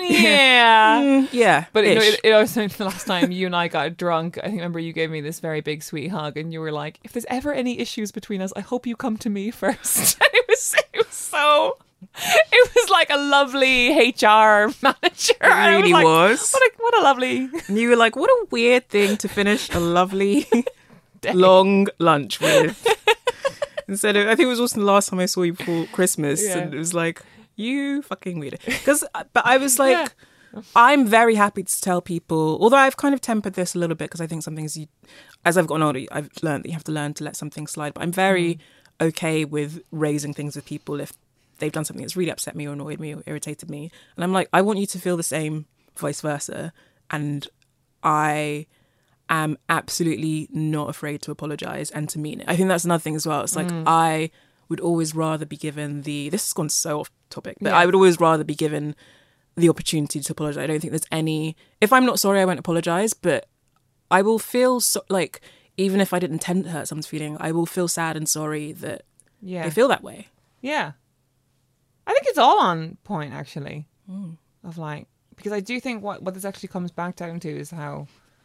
Yeah. But it also, the last time you and I got drunk, I remember you gave me this very big sweet hug, and you were like, if there's ever any issues between us, I hope you come to me first. And it was so... It was like a lovely HR manager. It really was. What a lovely... And you were like, what a weird thing to finish a lovely long lunch with. Instead of, I think it was also the last time I saw you before Christmas, and it was like, you fucking weird. But I was like, I'm very happy to tell people, although I've kind of tempered this a little bit, because I think some things as I've gotten older, I've learned that you have to learn to let some things slide. But I'm very okay with raising things with people if they've done something that's really upset me or annoyed me or irritated me. And I'm like, I want you to feel the same, vice versa. And I am absolutely not afraid to apologise and to mean it. I think that's another thing as well. It's like, I would always rather be given this has gone so off topic, but Yeah. I would always rather be given the opportunity to apologise. I don't think there's any, if I'm not sorry, I won't apologise, but I will feel like, even if I didn't intend to hurt someone's feeling, I will feel sad and sorry that Yeah. they feel that way. Yeah. I think it's all on point, actually. Of like, because I do think what this actually comes back down to is how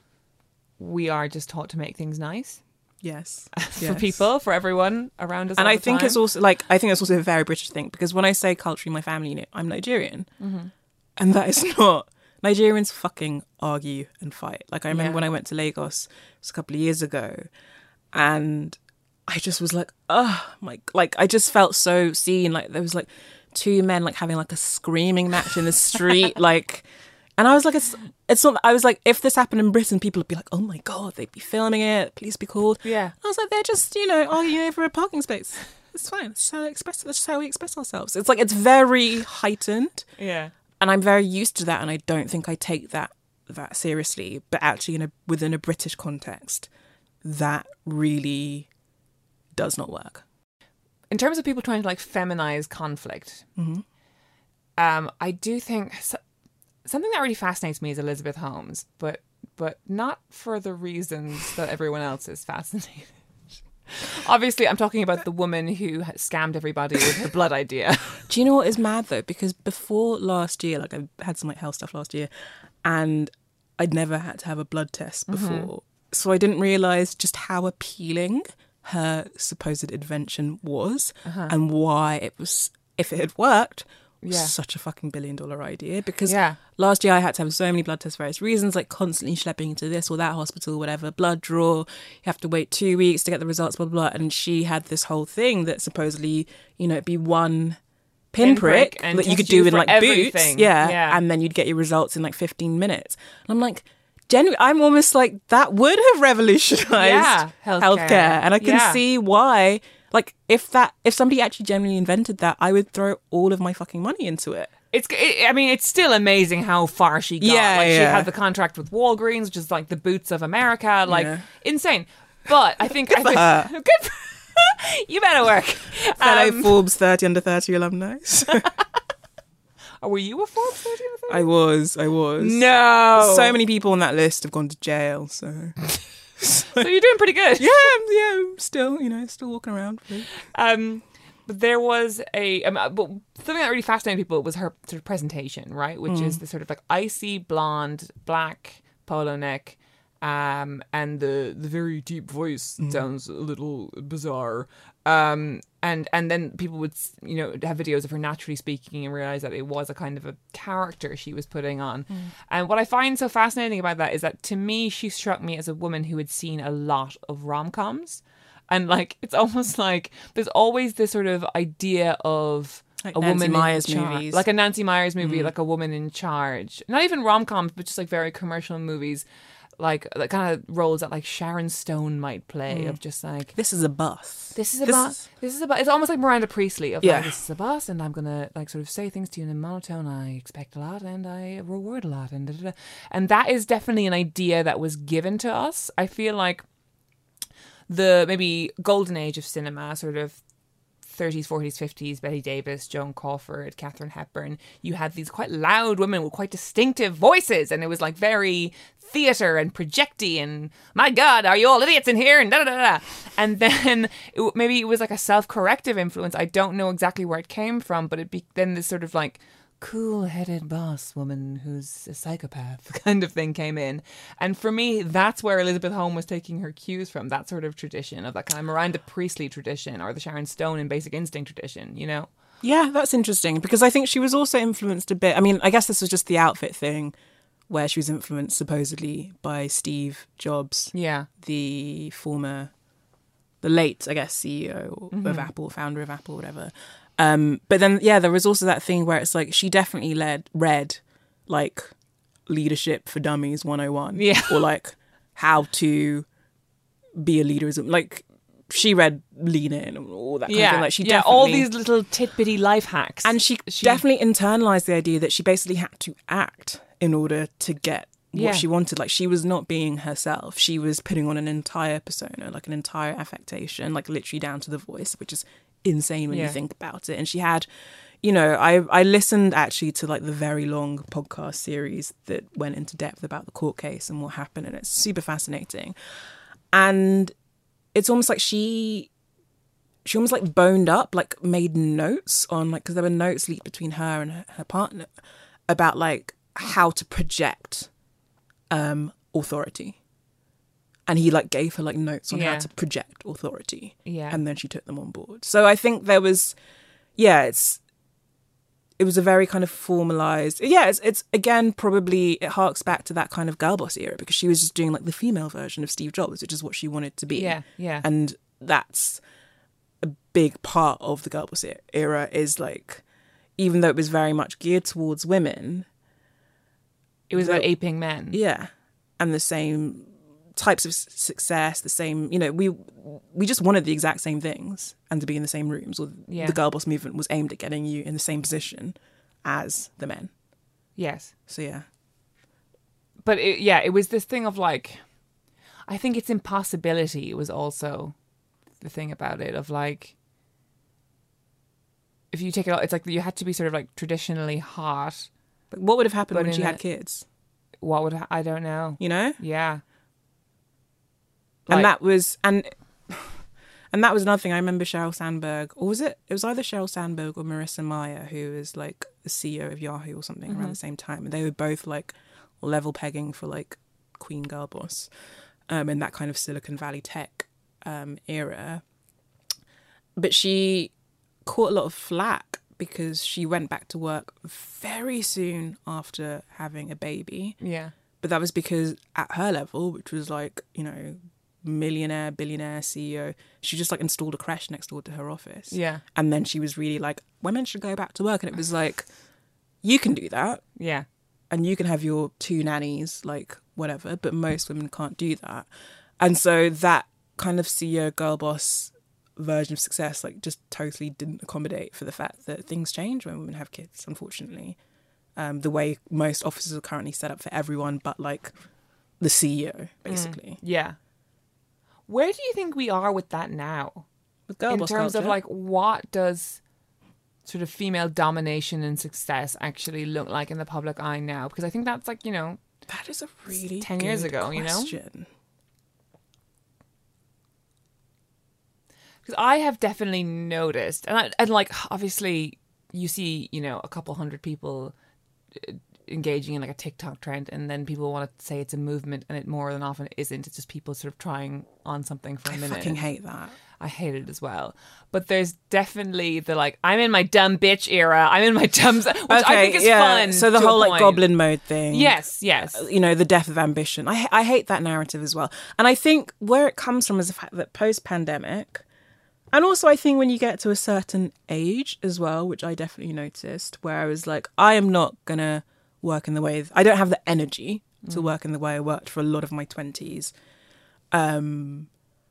we are just taught to make things nice Yes. for people, for everyone around us. And all I the think time. it's also like, I think it's also a very British thing, because when I say culturally my family unit, I'm Nigerian. And that is not, Nigerians fucking argue and fight. Like I remember Yeah. when I went to Lagos, it was a couple of years ago, and I just was like, oh my, like I just felt so seen. Like there was like two men like having like a screaming match in the street, like, and I was like, it's not. I was like, if this happened in Britain, people would be like, oh my god, they'd be filming it, police be called. Yeah. I was like, they're just arguing over a parking space. It's fine. That's how we express ourselves. It's like it's very heightened. Yeah. And I'm very used to that, and I don't think I take that seriously. But actually, within a British context, that really does not work. In terms of people trying to like feminize conflict, I do think something that really fascinates me is Elizabeth Holmes, but not for the reasons that everyone else is fascinated. Obviously, I'm talking about the woman who scammed everybody with her blood idea. Do you know what is mad though? Because before last year, like I had some like health stuff last year, and I'd never had to have a blood test before, so I didn't realise just how appealing her supposed invention was, and why it was, if it had worked, was such a fucking $1 billion idea. Because last year I had to have so many blood tests for various reasons, like constantly schlepping into this or that hospital, whatever, blood draw, you have to wait 2 weeks to get the results, blah, blah, blah. And she had this whole thing that supposedly, it'd be one pinprick and that you could test you do in for like everything. boots. Yeah. And then you'd get your results in like 15 minutes. And I'm like, genuinely, I'm almost like, that would have revolutionized healthcare. And I can see why. Like, if somebody actually genuinely invented that, I would throw all of my fucking money into it. It's still amazing how far she got. She had the contract with Walgreens, which is like the Boots of America. Like, insane. But I think... Good for her. Good for you better work. Fellow Forbes 30 under 30 alumni. Were you a Forbes 30 under 30? I was. No. So many people on that list have gone to jail, so... So you're doing pretty good. Yeah, I'm still, still walking around. But there was but something that really fascinated people was her sort of presentation, right? Which is the sort of like icy blonde, black polo neck, and the very deep voice sounds a little bizarre. And then people would, have videos of her naturally speaking and realize that it was a kind of a character she was putting on. And what I find so fascinating about that is that to me, she struck me as a woman who had seen a lot of rom-coms. And like, it's almost like there's always this sort of idea of like a Nancy woman Meyers in charge, movies. like a Nancy Meyers movie, like a woman in charge. Not even rom-coms, but just like very commercial movies. Like the kind of roles that like Sharon Stone might play of just like, This is a bus. this is a bus. It's almost like Miranda Priestley of Yeah. like, this is a bus, and I'm gonna like sort of say things to you in a monotone. I expect a lot and I reward a lot, and da-da-da. And that is definitely an idea that was given to us. I feel like the maybe golden age of cinema, sort of 30s, 40s, 50s, Betty Davis, Joan Crawford, Katharine Hepburn, you had these quite loud women with quite distinctive voices, and it was like very theatre and projecty and, my God, are you all idiots in here? And da-da-da-da. And then maybe it was like a self-corrective influence. I don't know exactly where it came from, but then this sort of like cool-headed boss woman who's a psychopath kind of thing came in. And for me, that's where Elizabeth Holmes was taking her cues from, that sort of tradition, of that kind of Miranda Priestley tradition, or the Sharon Stone in Basic Instinct tradition, Yeah, that's interesting, because I think she was also influenced a bit. I mean, I guess this was just the outfit thing, where she was influenced supposedly by Steve Jobs, the late, I guess, CEO of Apple, founder of Apple, whatever. But then, there was also that thing where it's like she definitely read like Leadership for Dummies 101, or like how to be a leader. Like she read Lean In and all that kind of thing. Like she definitely, all these little titbitty life hacks, and she definitely internalized the idea that she basically had to act in order to get what she wanted. Like she was not being herself. She was putting on an entire persona, like an entire affectation, like literally down to the voice, which is insane when you Yeah. think about it. And she had, you know, I listened actually to like the very long podcast series that went into depth about the court case and what happened, and it's super fascinating. And it's almost like she almost like boned up, like made notes on, like, because there were notes leaked between her and her partner about like how to project authority. And he like gave her like notes on how Yeah. to project authority. Yeah. And then she took them on board. So I think there was, yeah, it was a very kind of formalized, yeah, it's again, probably it harks back to that kind of girl boss era, because she was just doing like the female version of Steve Jobs, which is what she wanted to be. Yeah, yeah. And that's a big part of the girl boss era, is like, even though it was very much geared towards women, It was about aping men. yeah, and the same types of success, the same, you know, we just wanted the exact same things and to be in the same rooms. Or Yeah. the girl boss movement was aimed at getting you in the same position as the men. Yes. So yeah, But it was this thing of like, I think its impossibility was also the thing about it, of like, if you take it out, it's like you had to be sort of like traditionally hot. but what would have happened But when she in had a- kids? What would I don't know. You know, Yeah. and Like- that was that was another thing. I remember Sheryl Sandberg, or was it? It was either Sheryl Sandberg or Marissa Mayer, who was like the CEO of Yahoo or something around the same time, and they were both like level pegging for like Queen Girl Boss, in that kind of Silicon Valley tech era. But she caught a lot of flack because she went back to work very soon after having a baby. Yeah. But that was because at her level, which was like, you know, millionaire, billionaire CEO, she just like installed a creche next door to her office. Yeah. And then she was really like, women should go back to work. And it was like, you can do that Yeah. and you can have your 2 nannies, like whatever, but most women can't do that. And so that kind of CEO girl boss version of success like just totally didn't accommodate for the fact that things change when women have kids, unfortunately. The way most offices are currently set up for everyone but like the CEO, basically. Yeah. Where do you think we are with that now? With girl In boss terms of culture. like, what does sort of female domination and success actually look like in the public eye now? Because I think that's like, you know, That is a really 10 years good ago, you know? question. because I have definitely noticed, and like obviously you see, you know, a couple hundred people engaging in like a TikTok trend, and then people want to say it's a movement, and it more than often isn't. It's just people sort of trying on something for a I minute. fucking hate that. I hate it as well. But there's definitely the like, I'm in my dumb bitch era. I'm in my dumb, which I think is fun. So the to a whole like point. goblin mode thing. Yes, yes. You know, the death of ambition. I hate that narrative as well. And I think where it comes from is the fact that post-pandemic, and also I think when you get to a certain age as well, which I definitely noticed, where I was like, I am not going to work in the way, I don't have the energy to work in the way I worked for a lot of my 20s. And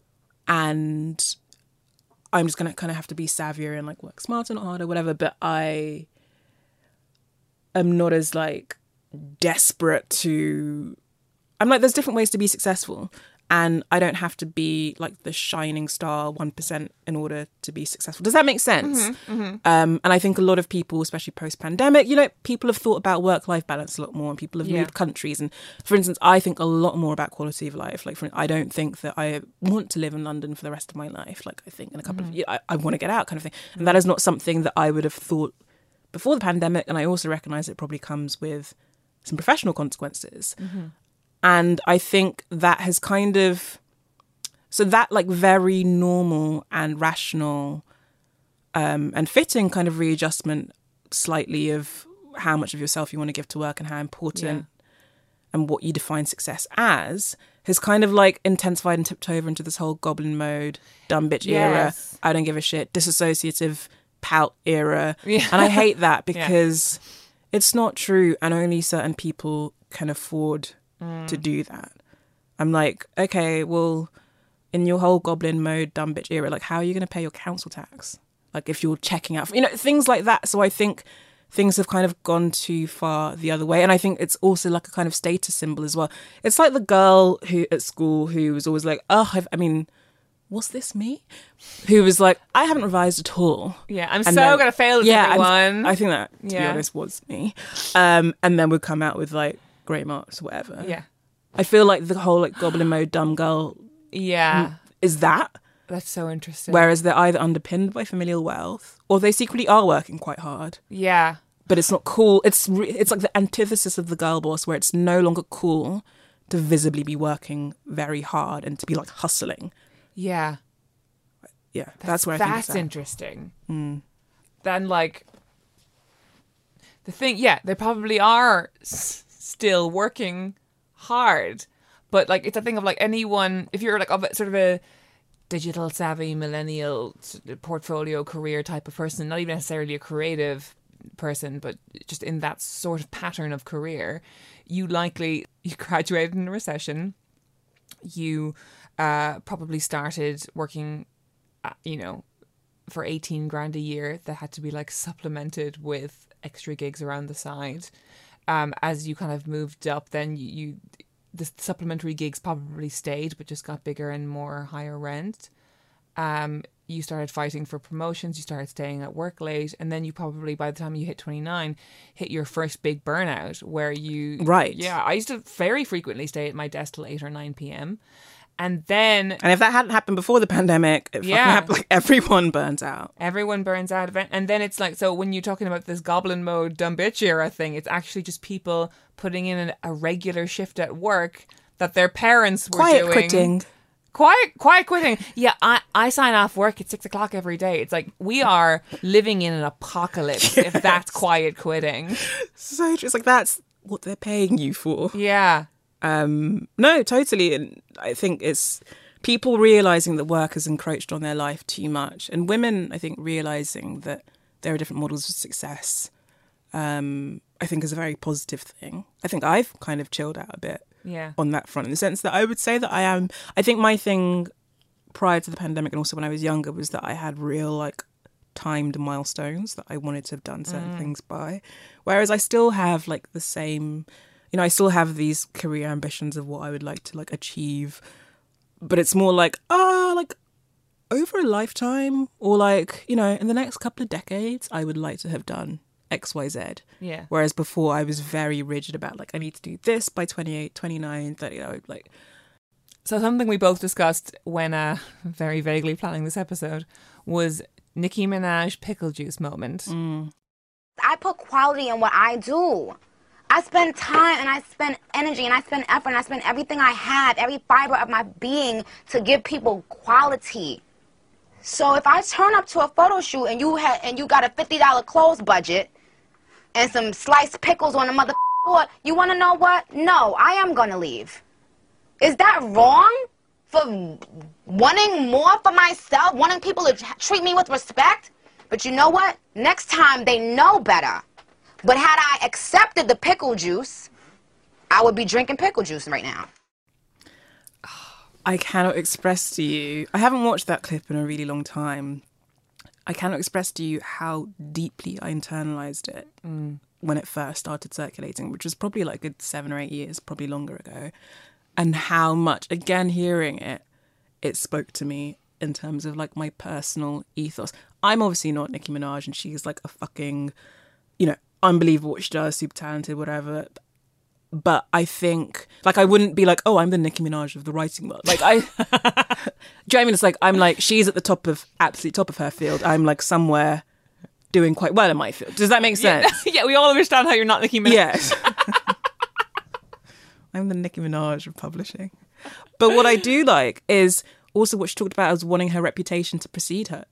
I'm just going to kind of have to be savvier and like work smarter, not harder, whatever. But I am not as like desperate to, I'm like, there's different ways to be successful. And I don't have to be like the shining star 1% in order to be successful. Does that make sense? And I think a lot of people, especially post-pandemic, you know, people have thought about work-life balance a lot more, and people have moved countries. And for instance, I think a lot more about quality of life. Like, I don't think that I want to live in London for the rest of my life. Like, I think in a couple of years, I want to get out kind of thing. And that is not something that I would have thought before the pandemic. And I also recognise it probably comes with some professional consequences. And I think that has kind of, so that like very normal and rational and fitting kind of readjustment slightly of how much of yourself you want to give to work and how important and what you define success as has kind of like intensified and tipped over into this whole goblin mode, dumb bitch era, I don't give a shit, disassociative pout era. And I hate that because it's not true, and only certain people can afford to do that. I'm like, okay, well, in your whole goblin mode, dumb bitch era, like, how are you going to pay your council tax? Like, if you're checking out, you know, things like that. So I think things have kind of gone too far the other way. And I think it's also like a kind of status symbol as well. It's like the girl who at school who was always like, oh, I mean, was this me? Who was like, I haven't revised at all. Yeah, I'm And so then- going to fail this, Yeah, everyone. I think that, to be Yeah. honest, was me. And then would come out with like great marks or whatever. Yeah. I feel like the whole like goblin mode dumb girl Yeah. is that. That's so interesting. Whereas they're either underpinned by familial wealth or they secretly are working quite hard. Yeah. But it's not cool. It's like the antithesis of the girl boss, where it's no longer cool to visibly be working very hard and to be like hustling. Yeah. Yeah, that's where I think That's it's at. interesting. Then, like, the thing, yeah, they probably are still working hard, but like, it's a thing of like anyone, if you're like of a, sort of a digital savvy millennial portfolio career type of person, not even necessarily a creative person, but just in that sort of pattern of career, you graduated in a recession, you probably started working, for 18 grand a year that had to be like supplemented with extra gigs around the side. As you kind of moved up, then the supplementary gigs probably stayed, but just got bigger and more higher rent. You started fighting for promotions, you started staying at work late, and then you probably, by the time you hit 29, hit your first big burnout where you... Right. Yeah, I used to very frequently stay at my desk till 8 or 9 p.m. And then... And if that hadn't happened before the pandemic, it fucking happened, like everyone burns out. Everyone burns out of it. And then it's like, so when you're talking about this goblin mode dumb bitch era thing, it's actually just people putting in a regular shift at work that their parents were Quiet doing. quitting. Quiet quitting. Yeah, I sign off work at 6 o'clock every day. It's like we are living in an apocalypse if that's quiet quitting. So it's like that's what they're paying you for. Yeah. No, totally. And I think it's people realizing that work has encroached on their life too much. And women, I think, realizing that there are different models of success, I think is a very positive thing. I think I've kind of chilled out a bit on that front, in the sense that I would say that I think my thing prior to the pandemic and also when I was younger was that I had real like timed milestones that I wanted to have done certain things by. Whereas I still have like the same... I still have these career ambitions of what I would like to like achieve, but it's more like, over a lifetime or like, in the next couple of decades, I would like to have done X, Y, Z. Yeah. Whereas before I was very rigid about like, I need to do this by 28, 29, 30, like. So something we both discussed when very vaguely planning this episode was Nicki Minaj pickle juice moment. I put quality in what I do. I spend time and I spend energy and I spend effort and I spend everything I have, every fiber of my being to give people quality. So if I turn up to a photo shoot and you got a $50 clothes budget and some sliced pickles on the mother board, you want to know what? No, I am going to leave. Is that wrong for wanting more for myself, wanting people to treat me with respect? But you know what? Next time they know better. But had I accepted the pickle juice, I would be drinking pickle juice right now. I cannot express to you, I haven't watched that clip in a really long time. I cannot express to you how deeply I internalized it when it first started circulating, which was probably like a good 7 or 8 years, probably longer ago. And how much, again, hearing it, it spoke to me in terms of like my personal ethos. I'm obviously not Nicki Minaj and she's like a fucking, unbelievable what she does, super talented, whatever. But I think, like, I wouldn't be like, oh, I'm the Nicki Minaj of the writing world. Like, do you know what I mean? It's like, I'm like, she's at the absolute top of her field. I'm like somewhere doing quite well in my field. Does that make sense? Yeah, we all understand how you're not Nicki Minaj. Yes. I'm the Nicki Minaj of publishing. But what I do like is also what she talked about as wanting her reputation to precede her.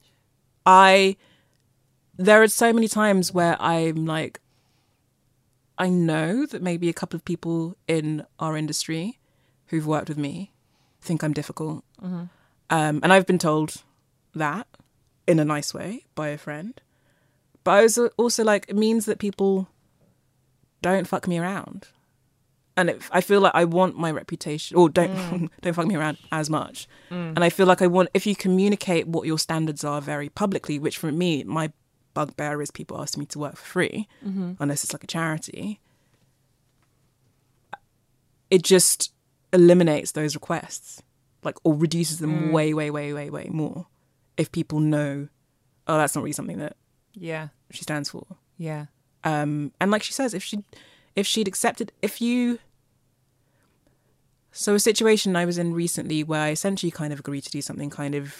There are so many times where I'm like, I know that maybe a couple of people in our industry who've worked with me think I'm difficult. Mm-hmm. And I've been told that in a nice way by a friend. But I was also like, it means that people don't fuck me around. And I feel like I want my reputation, or don't fuck me around as much. And I feel like if you communicate what your standards are very publicly, which for me, my bugbear is people asking me to work for free, unless it's like a charity, it just eliminates those requests. like, or reduces them way, way, way, way, way more if people know, oh, that's not really something that Yeah. she stands for. Yeah. And like she says, if she'd accepted, so a situation I was in recently where I essentially kind of agreed to do something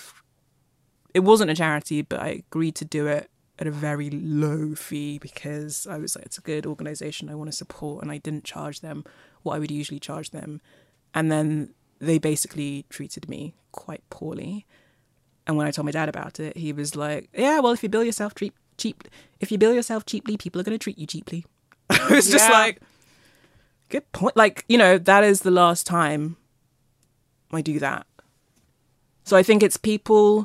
it wasn't a charity, but I agreed to do it at a very low fee because I was like, it's a good organisation I want to support, and I didn't charge them what I would usually charge them. And then they basically treated me quite poorly. And when I told my dad about it, he was like, yeah, well, if you bill yourself cheaply, people are going to treat you cheaply. I was just like, good point. Like, that is the last time I do that. So I think it's people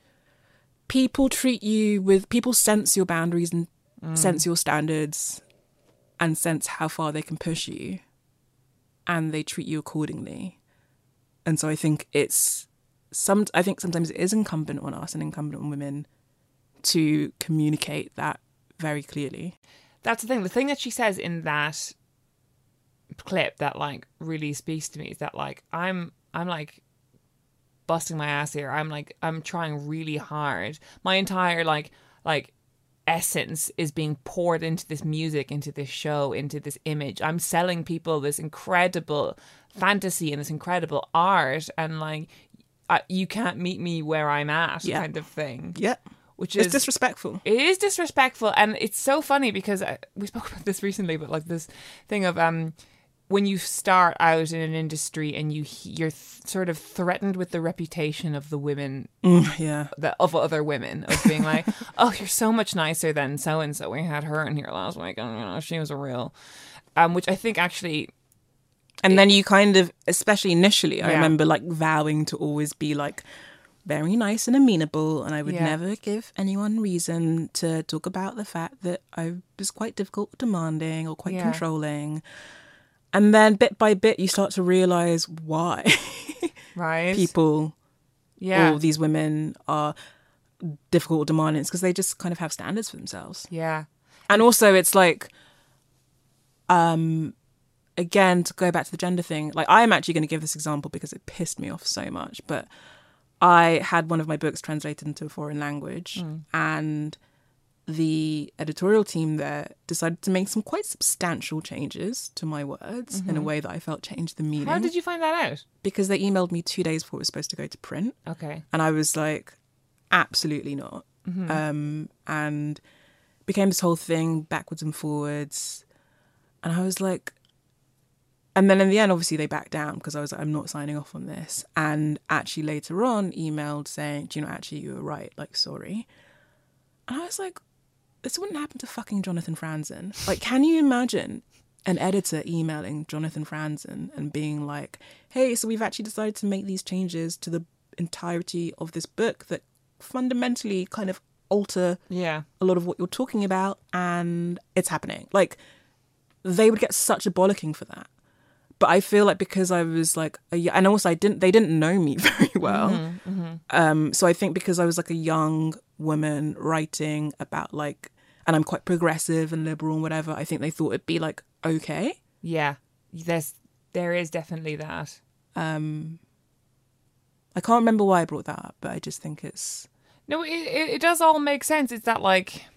treat you with, people sense your boundaries and sense your standards and sense how far they can push you, and they treat you accordingly. And so I think sometimes it is incumbent on us and incumbent on women to communicate that very clearly. That's the thing. The thing that she says in that clip that like really speaks to me is that like I'm like busting my ass here. I'm trying really hard. My entire like essence is being poured into this music, into this show, into this image. I'm selling people this incredible fantasy and this incredible art, and like you can't meet me where I'm at, kind of thing. Yeah. Which is disrespectful. It is disrespectful, and it's so funny because we spoke about this recently, but like this thing of when you start out in an industry and you're sort of threatened with the reputation of the women, of other women, of being like, oh, you're so much nicer than so and so. We had her in here last week, and she was a real, which I think actually. And then you kind of, especially initially, I remember like vowing to always be like very nice and amenable, and I would never give anyone reason to talk about the fact that I was quite difficult, demanding, or quite controlling. And then bit by bit, you start to realise why people, or these women are difficult or demanding. It's because they just kind of have standards for themselves. Yeah. And also it's like, again, to go back to the gender thing, like I am actually going to give this example because it pissed me off so much, but I had one of my books translated into a foreign language, and the editorial team there decided to make some quite substantial changes to my words in a way that I felt changed the meaning. How did you find that out? Because they emailed me 2 days before it was supposed to go to print. Okay. And I was like, absolutely not. And became this whole thing backwards and forwards. And I was like, and then in the end, obviously they backed down because I was like, I'm not signing off on this. And actually later on emailed saying, do you know, actually you were right, like, sorry. And I was like, this wouldn't happen to fucking Jonathan Franzen. Like, can you imagine an editor emailing Jonathan Franzen and being like, hey, so we've actually decided to make these changes to the entirety of this book that fundamentally kind of alter a lot of what you're talking about, and it's happening. Like, they would get such a bollocking for that. But I feel like because I was like, and also they didn't know me very well. So I think because I was like a young woman writing about like, and I'm quite progressive and liberal and whatever, I think they thought it'd be like, okay. Yeah, there is definitely that. I can't remember why I brought that up, but I just think it's... No, it does all make sense. It's that like...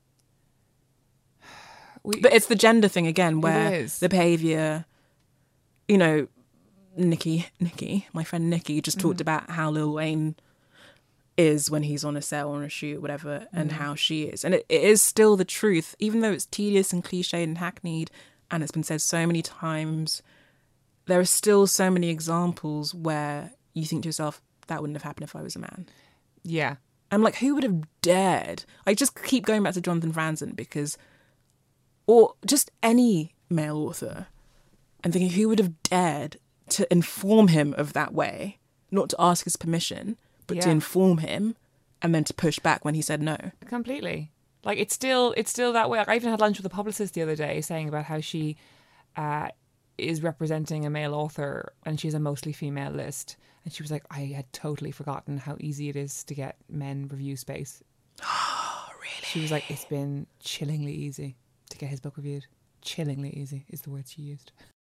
But it's the gender thing again, where the behaviour... You know, Nikki, my friend Nikki, just talked about how Lil Wayne is when he's on a set or on a shoot, whatever, and how she is. And it is still the truth, even though it's tedious and cliched and hackneyed, and it's been said so many times, there are still so many examples where you think to yourself, that wouldn't have happened if I was a man. Yeah. I'm like, who would have dared? I just keep going back to Jonathan Franzen because, or just any male author, and thinking who would have dared to inform him of that way, not to ask his permission, but to inform him and then to push back when he said no. Completely. Like, it's still that way. Like, I even had lunch with a publicist the other day saying about how she is representing a male author and she's a mostly female list. And she was like, I had totally forgotten how easy it is to get men review space. Oh, really? She was like, it's been chillingly easy to get his book reviewed. Chillingly easy is the word she used.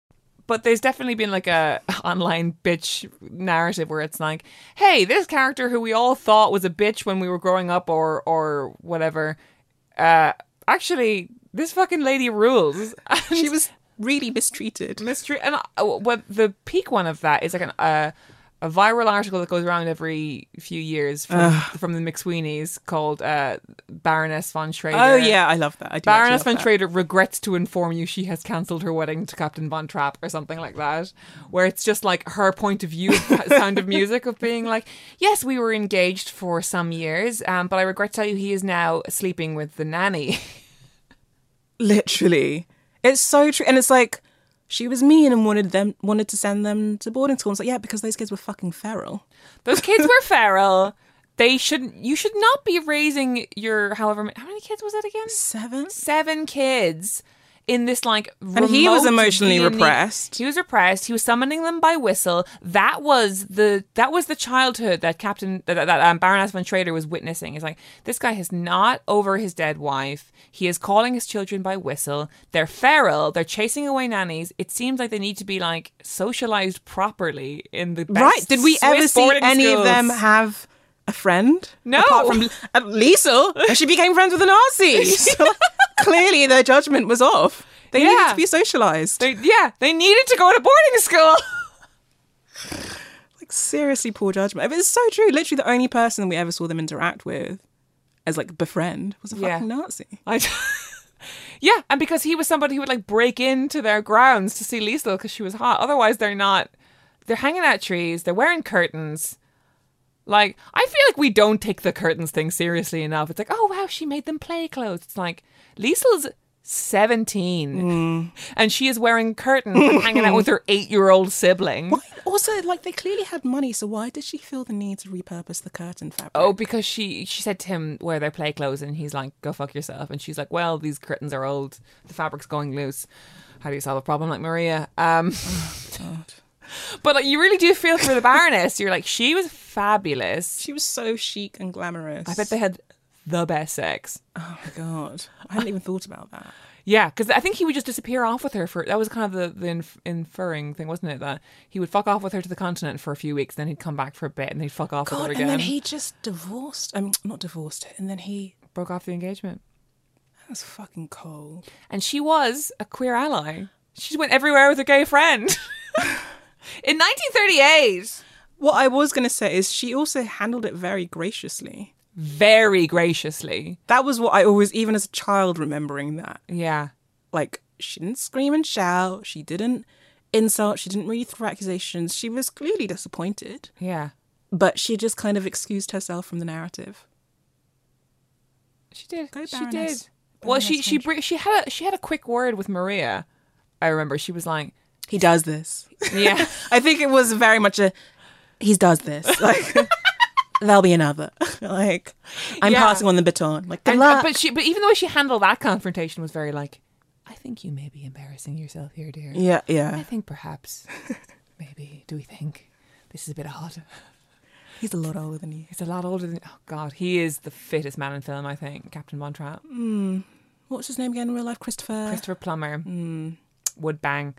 But there's definitely been like a online bitch narrative where it's like, hey, this character who we all thought was a bitch when we were growing up or whatever, actually, this fucking lady rules. She was really mistreated. And what the peak one of that is like a viral article that goes around every few years from the McSweeneys called Baroness von Schrader. Oh yeah, I love that. I do Baroness actually von love Schrader regrets to inform you she has cancelled her wedding to Captain Von Trapp or something like that, where it's just like her point of view of Sound of Music of being like, yes, we were engaged for some years, but I regret to tell you he is now sleeping with the nanny. that. Literally, it's so true, and it's like she was mean and wanted to send them to boarding school. And it's like, yeah, because those kids were fucking feral. Those kids were feral. You should not be raising your how many kids was it again? 7. 7 kids in this like And he was remote, emotionally unique- repressed. He was repressed. He was summoning them by whistle. That was the childhood that Baroness von Schrader was witnessing. It's like, this guy is not over his dead wife. He is calling his children by whistle. They're feral. They're chasing away nannies. It seems like they need to be like socialized properly in the best Right? Did we ever Swiss see boarding any schools. of them have a friend? No. Apart from Liesel, and she became friends with a Nazi. So clearly, their judgment was off. They needed Yeah. to be socialized. They needed to go to boarding school. Like seriously, poor judgment. But it's so true. Literally, the only person we ever saw them interact with as like befriend was a Yeah. fucking Nazi. Yeah, and because he was somebody who would like break into their grounds to see Liesl because she was hot. Otherwise, they're not. They're hanging out trees. They're wearing curtains. Like, I feel like we don't take the curtains thing seriously enough. It's like, oh wow, she made them play clothes. It's like Liesl's 17 and she is wearing curtains and hanging out with her 8-year-old sibling. Why? Also, like they clearly had money, so why did she feel the need to repurpose the curtain fabric? Oh, because she said to him, wear their play clothes, and he's like, go fuck yourself. And she's like, well, these curtains are old. The fabric's going loose. How do you solve a problem like Maria? God. But like, you really do feel for the Baroness. You're like, she was fabulous. She was so chic and glamorous. I bet they had the best sex. Oh my god, I hadn't even thought about that. Yeah, because I think he would just disappear off with her that was kind of the inferring thing, wasn't it? That he would fuck off with her to the continent for a few weeks, then he'd come back for a bit, and they'd fuck off with her God, again. and then he just divorced. Not divorced. And then he broke off the engagement. that was fucking cold. And she was a queer ally. She went everywhere with her gay friend. In 1938. What I was going to say is she also handled it very graciously. Very graciously. That was what I always, even as a child, remembering that. Yeah. Like, she didn't scream and shout. She didn't insult. She didn't really throw accusations. She was clearly disappointed. Yeah. But she just kind of excused herself from the narrative. She did. Go She Baroness. did. Well, Baroness she had a quick word with Maria. I remember she was like, He does this. yeah. I think it was very much he does this. Like, there'll be another. Like, I'm Yeah. passing on the baton. Like, good And, luck. but even the way she handled that confrontation was very like, I think you may be embarrassing yourself here, dear. yeah, I yeah. think perhaps, maybe, do we think this is a bit odd? He's a lot older than you. He's a lot older than, oh God, he is the fittest man in film, I think, Captain Von Trapp. What's his name again in real life? Christopher Plummer. Would bang.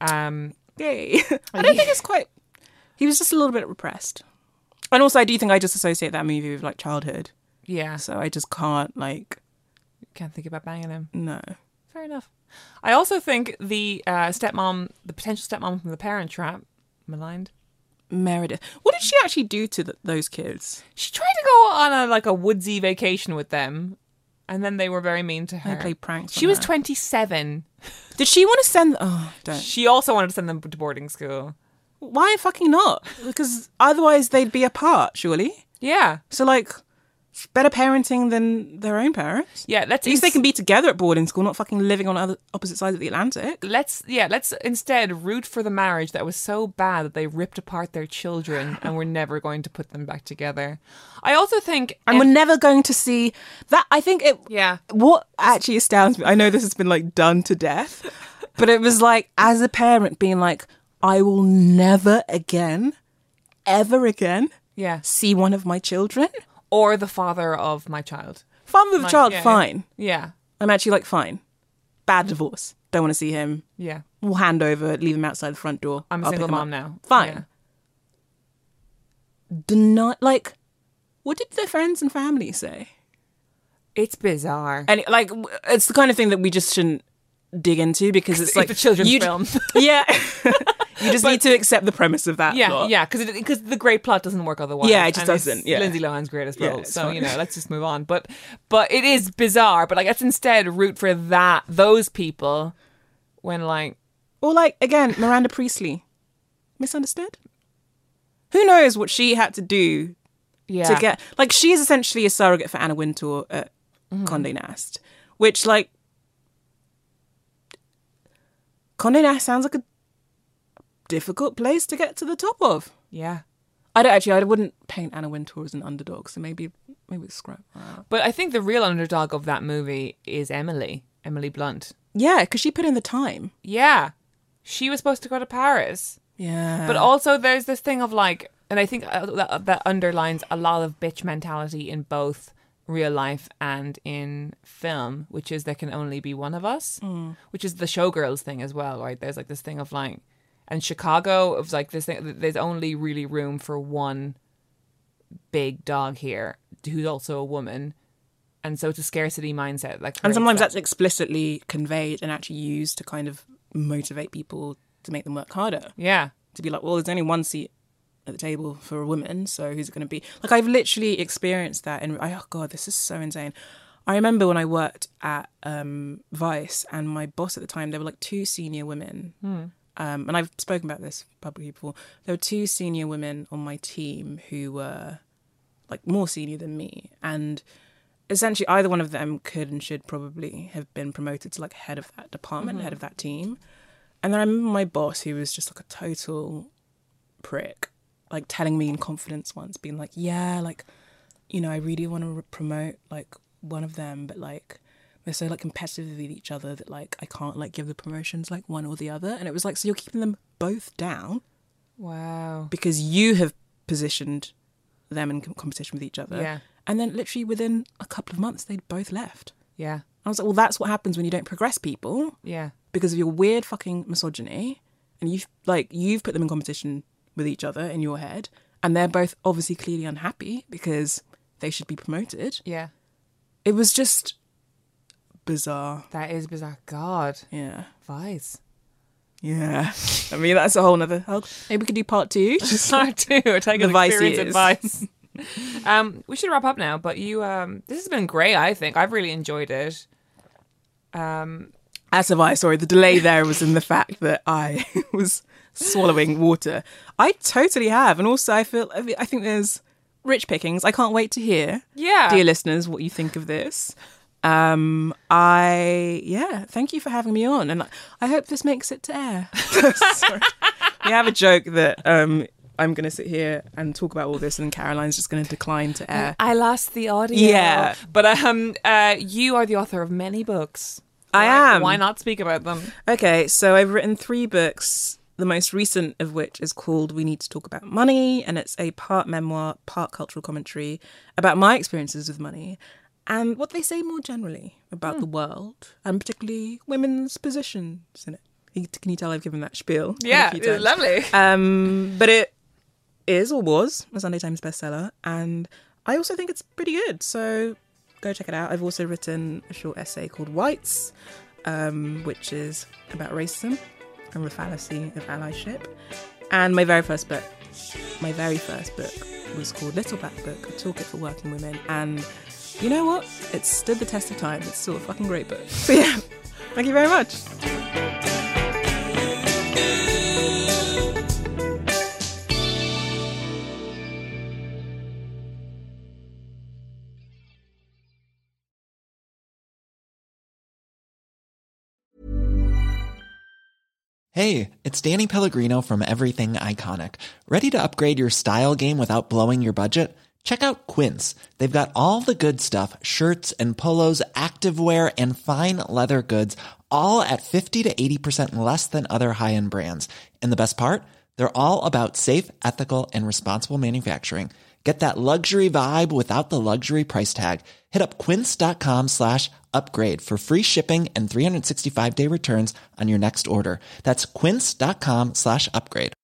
Yay. I don't think it's quite... He was just a little bit repressed. And also, I do think I just associate that movie with, like, childhood. Yeah. So I just can't, like... Can't think about banging him. No. Fair enough. I also think the potential stepmom from The Parent Trap, maligned. Meredith. What did she actually do to those kids? She tried to go on a woodsy vacation with them, and then they were very mean to her. They played pranks She on was her. 27. Did she want to send... Oh, don't. She also wanted to send them to boarding school. Why fucking not? Because otherwise they'd be apart, surely. Yeah. So, like, it's better parenting than their own parents. Yeah, At least they can be together at boarding school, not fucking living on opposite sides of the Atlantic. Let's instead root for the marriage that was so bad that they ripped apart their children and we're never going to put them back together. I also think... And we're never going to see that. I think it... Yeah. What actually astounds me, I know this has been, like, done to death, but it was, like, as a parent being like, I will never again, ever again, Yeah. see one of my children. Or the father of my child. Father of a child, yeah, fine. Yeah. I'm actually like, fine. Bad divorce. don't want to see him. Yeah. We'll hand over, leave him outside the front door. I'm a I'll single pick him mom up. now. Fine. Yeah. Like, what did their friends and family say? It's bizarre. And like, it's the kind of thing that we just shouldn't dig into because it's like a children's you- film. Yeah, you just need to accept the premise of that. Yeah, plot. yeah, because the great plot doesn't work otherwise. Yeah, it just And it's doesn't, yeah. Lindsay Lohan's greatest Yeah, role, it's so fine. you know, let's just move on. But it is bizarre. But like, let's instead root for those people when like Or like again, Miranda Priestley, misunderstood. Who knows what she had to do yeah, to get like she's essentially a surrogate for Anna Wintour at Condé Nast, which like Condé Nast sounds like a difficult place to get to the top of. yeah. I wouldn't paint Anna Wintour as an underdog, so maybe scrap that. But I think the real underdog of that movie is Emily Blunt. Yeah, because she put in the time. Yeah, she was supposed to go to Paris. Yeah, But also there's this thing of like, and I think that underlines a lot of bitch mentality in both real life and in film, which is there can only be one of us, which is the showgirls thing as well, right? There's like this thing of like, and Chicago, of like this thing, there's only really room for one big dog here who's also a woman. And so it's a scarcity mindset. Like, and sometimes creates that's explicitly conveyed and actually used to kind of motivate people to make them work harder. yeah. To be like, well, there's only one seat at the table for a woman, so who's it going to be? Like, I've literally experienced that, and oh god, this is so insane. I remember when I worked at Vice, and my boss at the time, there were like 2 senior women, and I've spoken about this publicly before. There were 2 senior women on my team who were like more senior than me, and essentially either one of them could and should probably have been promoted to like head of that department, head of that team. And then I remember my boss, who was just like a total prick, like telling me in confidence once, being like, yeah, like, you know, I really want to promote like one of them, but like they're so like competitive with each other that like I can't like give the promotions like one or the other. And it was like, so you're keeping them both down Wow. because you have positioned them in competition with each other. Yeah. And then literally within a couple of months, they'd both left. Yeah. I was like, well, that's what happens when you don't progress people Yeah. because of your weird fucking misogyny, and you've put them in competition with each other in your head, and they're both obviously clearly unhappy because they should be promoted. Yeah. It was just bizarre. That is bizarre. God. Yeah. Vice. Yeah. I mean, that's a whole nother. Maybe we could do part 2. Just Part 2. We're taking The Vice experience years. advice. We should wrap up now, but you this has been great. I think I've really enjoyed it. As have I. Sorry, the delay there was in the fact that I was swallowing water. I totally have, and also I think there's rich pickings. I can't wait to hear, dear listeners, what you think of this. Thank you for having me on, and I hope this makes it to air. Sorry. We have a joke that I'm going to sit here and talk about all this, and Caroline's just going to decline to air. I lost the audio. Yeah. But you are the author of many books. I am. Why not speak about them? Okay, so I've written 3 books, the most recent of which is called We Need to Talk About Money, and it's a part memoir, part cultural commentary about my experiences with money and what they say more generally about the world, and particularly women's positions in it. Can you tell I've given that spiel? Yeah, a few times? lovely. But it is or was a Sunday Times bestseller, and I also think it's pretty good, so go check it out. I've also written a short essay called Whites, which is about racism and the fallacy of allyship. And my very first book was called Little Black Book, a toolkit for working women. And you know what? It stood the test of time. It's still a fucking great book. So yeah, thank you very much. Hey, it's Danny Pellegrino from Everything Iconic. Ready to upgrade your style game without blowing your budget? Check out Quince. They've got all the good stuff, shirts and polos, activewear, and fine leather goods, all at 50 to 80% less than other high-end brands. And the best part? They're all about safe, ethical, and responsible manufacturing. Get that luxury vibe without the luxury price tag. Hit up quince.com/upgrade upgrade for free shipping and 365-day returns on your next order. That's quince.com/upgrade.